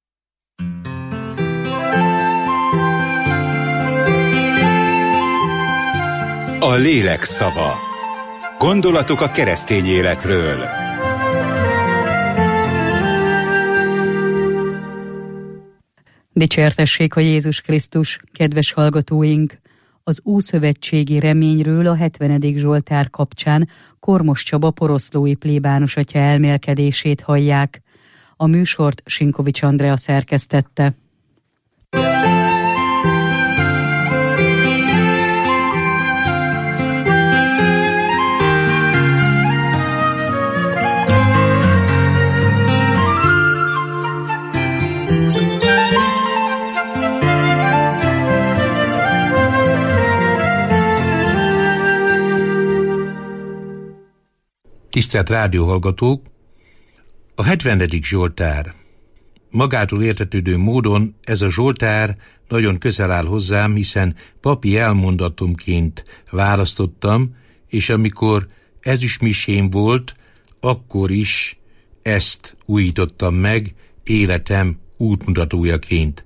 A lélek szava. Gondolatok a keresztény életről. Dicsértessék a Jézus Krisztus, kedves hallgatóink! Az ószövetségi reményről a hetvenedik Zsoltár kapcsán Kormos Csaba poroszlói plébános atya elmélkedését hallják. A műsort Sinkovics Andrea szerkesztette. Tisztelt rádióhallgatók! A hetvenedik Zsoltár. Magától értetődő módon ez a Zsoltár nagyon közel áll hozzám, hiszen papi elmondatomként választottam, és amikor ezüstmisém volt, akkor is ezt újítottam meg életem útmutatójaként.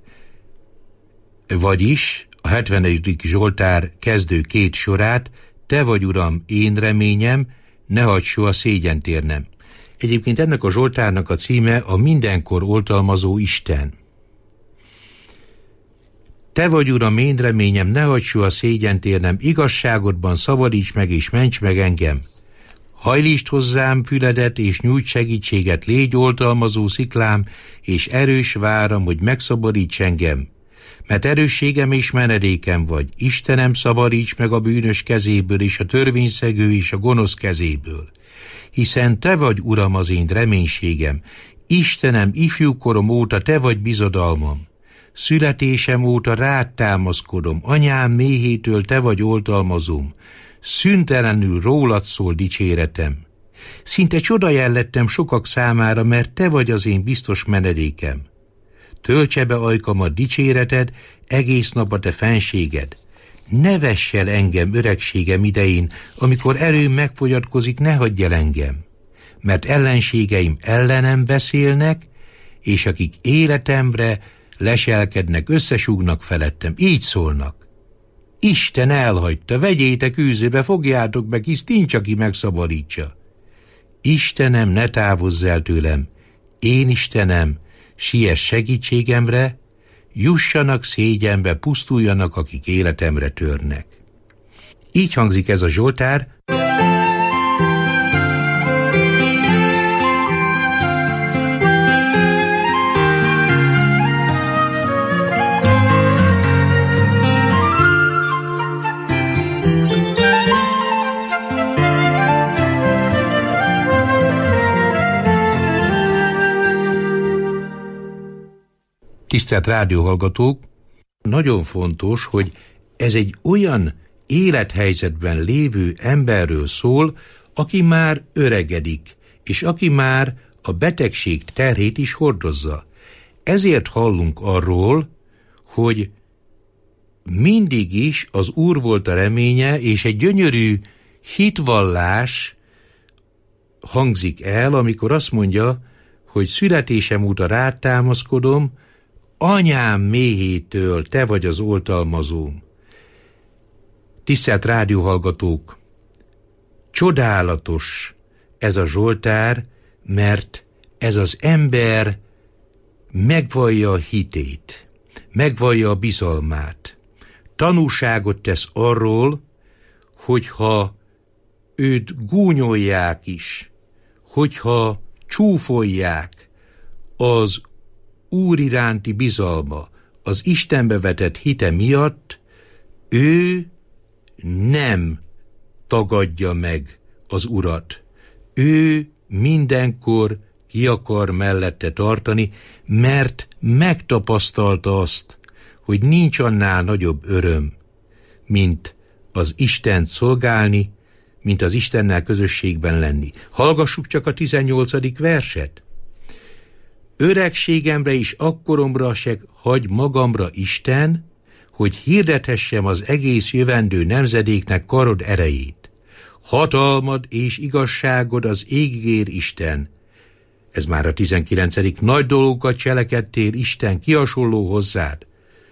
Vagyis a hetvenedik Zsoltár kezdő két sorát: Te vagy, Uram, én reményem, ne hagyd soha szégyent érnem. Egyébként ennek a Zsoltárnak a címe a mindenkor oltalmazó Isten. Te vagy, Uram, én reményem, ne hagyd soha szégyent érnem, igazságodban szabadíts meg és ments meg engem. Hajlítsd hozzám füledet, és nyújts segítséget, légy oltalmazó sziklám, és erős váram, hogy megszabadíts engem. Mert erősségem és menedékem vagy, Istenem, szabadíts meg a bűnös kezéből, és a törvényszegő és a gonosz kezéből. Hiszen Te vagy, Uram, az én reménységem, Istenem, ifjúkorom óta Te vagy bizodalmam. Születésem óta rád támaszkodom, anyám méhétől Te vagy oltalmazóm, szüntelenül rólad szól dicséretem. Szinte csodajel lettem sokak számára, mert Te vagy az én biztos menedékem. Töltse be ajkamat dicséreted, egész nap a Te fenséged. Ne vess el engem öregségem idején, amikor erőm megfogyatkozik, ne hagyj el engem. Mert ellenségeim ellenem beszélnek, és akik életemre leselkednek, összesúgnak felettem, így szólnak. Isten elhagyta, vegyétek űzőbe, fogjátok meg, hisz nincs, aki megszabadítsa. Istenem, ne távozz el tőlem, én Istenem, siess segítségemre, jussanak szégyenbe, pusztuljanak, akik életemre törnek. Így hangzik ez a Zsoltár. Tisztelt rádióhallgatók, nagyon fontos, hogy ez egy olyan élethelyzetben lévő emberről szól, aki már öregedik, és aki már a betegség terhét is hordozza. Ezért hallunk arról, hogy mindig is az Úr volt a reménye, és egy gyönyörű hitvallás hangzik el, amikor azt mondja, hogy születésem óta rád támaszkodom, anyám méhétől Te vagy az oltalmazóm. Tisztelt rádióhallgatók, csodálatos ez a Zsoltár, mert ez az ember megvallja a hitét, megvallja a bizalmát, tanúságot tesz arról, hogyha őt gúnyolják is, hogyha csúfolják, az Úr iránti bizalma, az Istenbe vetett hite miatt ő nem tagadja meg az Urat. Ő mindenkor ki akar mellette tartani, mert megtapasztalta azt, hogy nincs annál nagyobb öröm, mint az Istent szolgálni, mint az Istennel közösségben lenni. Hallgassuk csak a tizennyolcadik verset. Öregségemre és akkoromra se hagy magamra, Isten, hogy hirdethessem az egész jövendő nemzedéknek karod erejét. Hatalmad és igazságod az égig ér, Isten. Ez már a tizenkilencedik Nagy dolgokat cselekedtél, Isten, ki hasonló hozzád.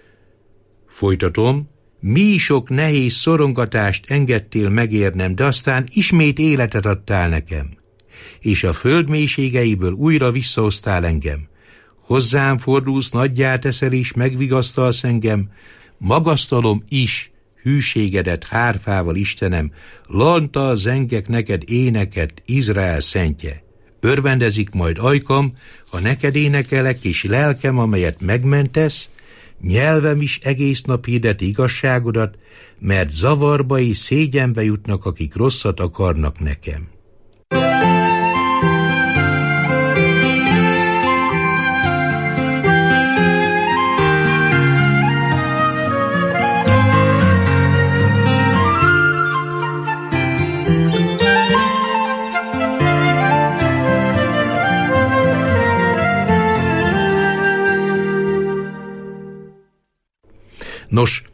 Folytatom. Mi sok nehéz szorongatást engedtél megérnem, de aztán ismét életet adtál nekem, és a föld mélységeiből újra visszahoztál engem. Hozzám fordulsz, nagyjá teszel és megvigasztalsz engem, magasztalom is hűségedet hárfával, Istenem, lanta a zengek neked éneket, Izrael szentje. Örvendezik majd ajkam, ha neked énekelek, és lelkem, amelyet megmentesz, nyelvem is egész nap hirdeti igazságodat, mert zavarba és szégyenbe jutnak, akik rosszat akarnak nekem. Nos,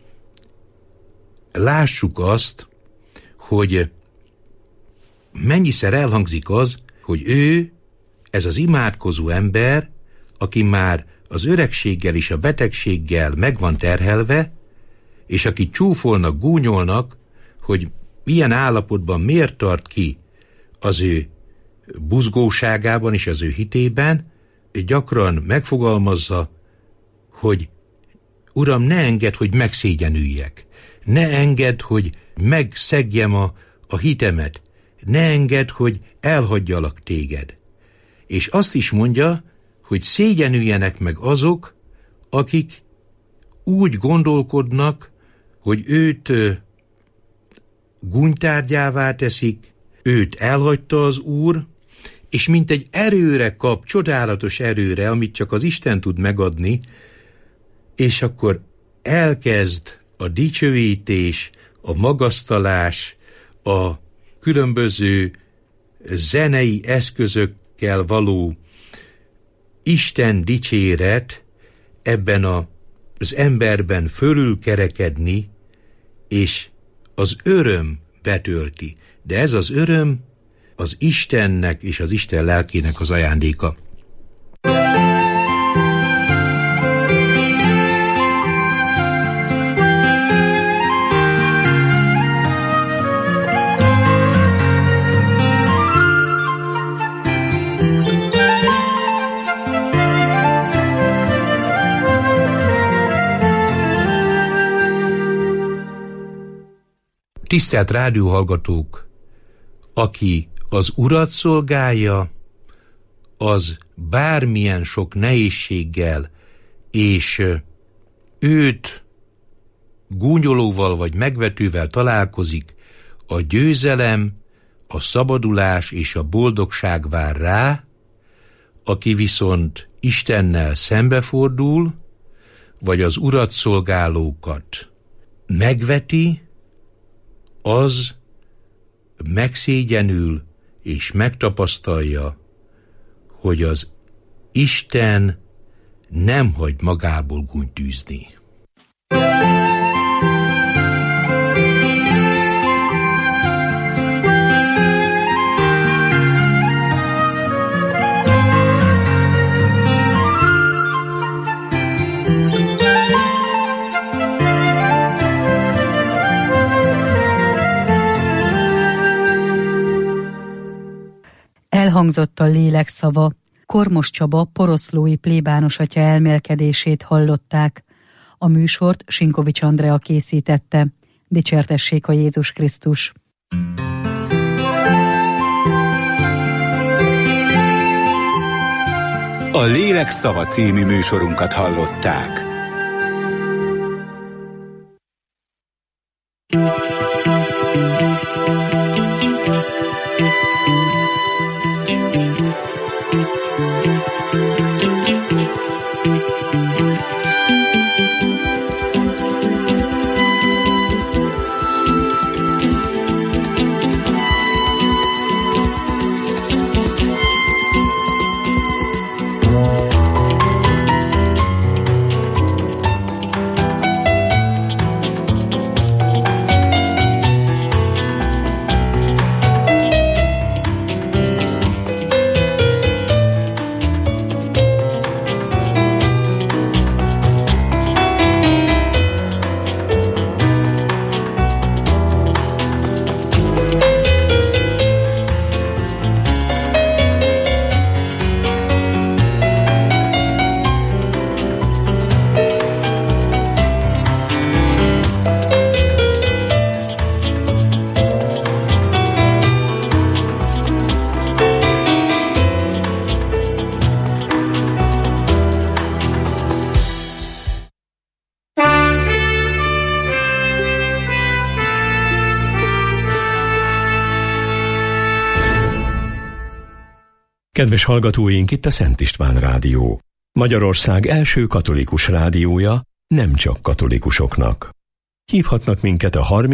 lássuk azt, hogy mennyiszer elhangzik az, hogy ő, ez az imádkozó ember, aki már az öregséggel és a betegséggel meg van terhelve, és akit csúfolnak, gúnyolnak, hogy milyen állapotban miért tart ki az ő buzgóságában és az ő hitében, gyakran megfogalmazza, hogy Uram, ne engedd, hogy megszégyenüljek, ne engedd, hogy megszegjem a, a hitemet, ne engedd, hogy elhagyjalak téged. És azt is mondja, hogy szégyenüljenek meg azok, akik úgy gondolkodnak, hogy őt gúnytárgyává teszik, őt elhagyta az Úr, és mint egy erőre kap, csodálatos erőre, amit csak az Isten tud megadni, és akkor elkezd a dicsőítés, a magasztalás, a különböző zenei eszközökkel való Isten dicséret ebben a, az emberben fölülkerekedni, és az öröm betölti. De ez az öröm az Istennek és az Isten lelkének az ajándéka. Tisztelt rádióhallgatók, aki az Urat szolgálja, az bármilyen sok nehézséggel és őt gúnyolóval vagy megvetővel találkozik, a győzelem, a szabadulás és a boldogság vár rá, aki viszont Istennel szembefordul, vagy az Urat szolgálókat megveti, az megszégyenül és megtapasztalja, hogy az Isten nem hagy magából gúnytűzni. Elhangzott a lélek szava. Kormos Csaba poroszlói plébános atya elmélkedését hallották. A műsort Sinkovics Andrea készítette. Dicsértessék a Jézus Krisztus! A Lélek szava című műsorunkat hallották. Kedves hallgatóink, itt a Szent István Rádió. Magyarország első katolikus rádiója, nem csak katolikusoknak. Hívhatnak minket a harminc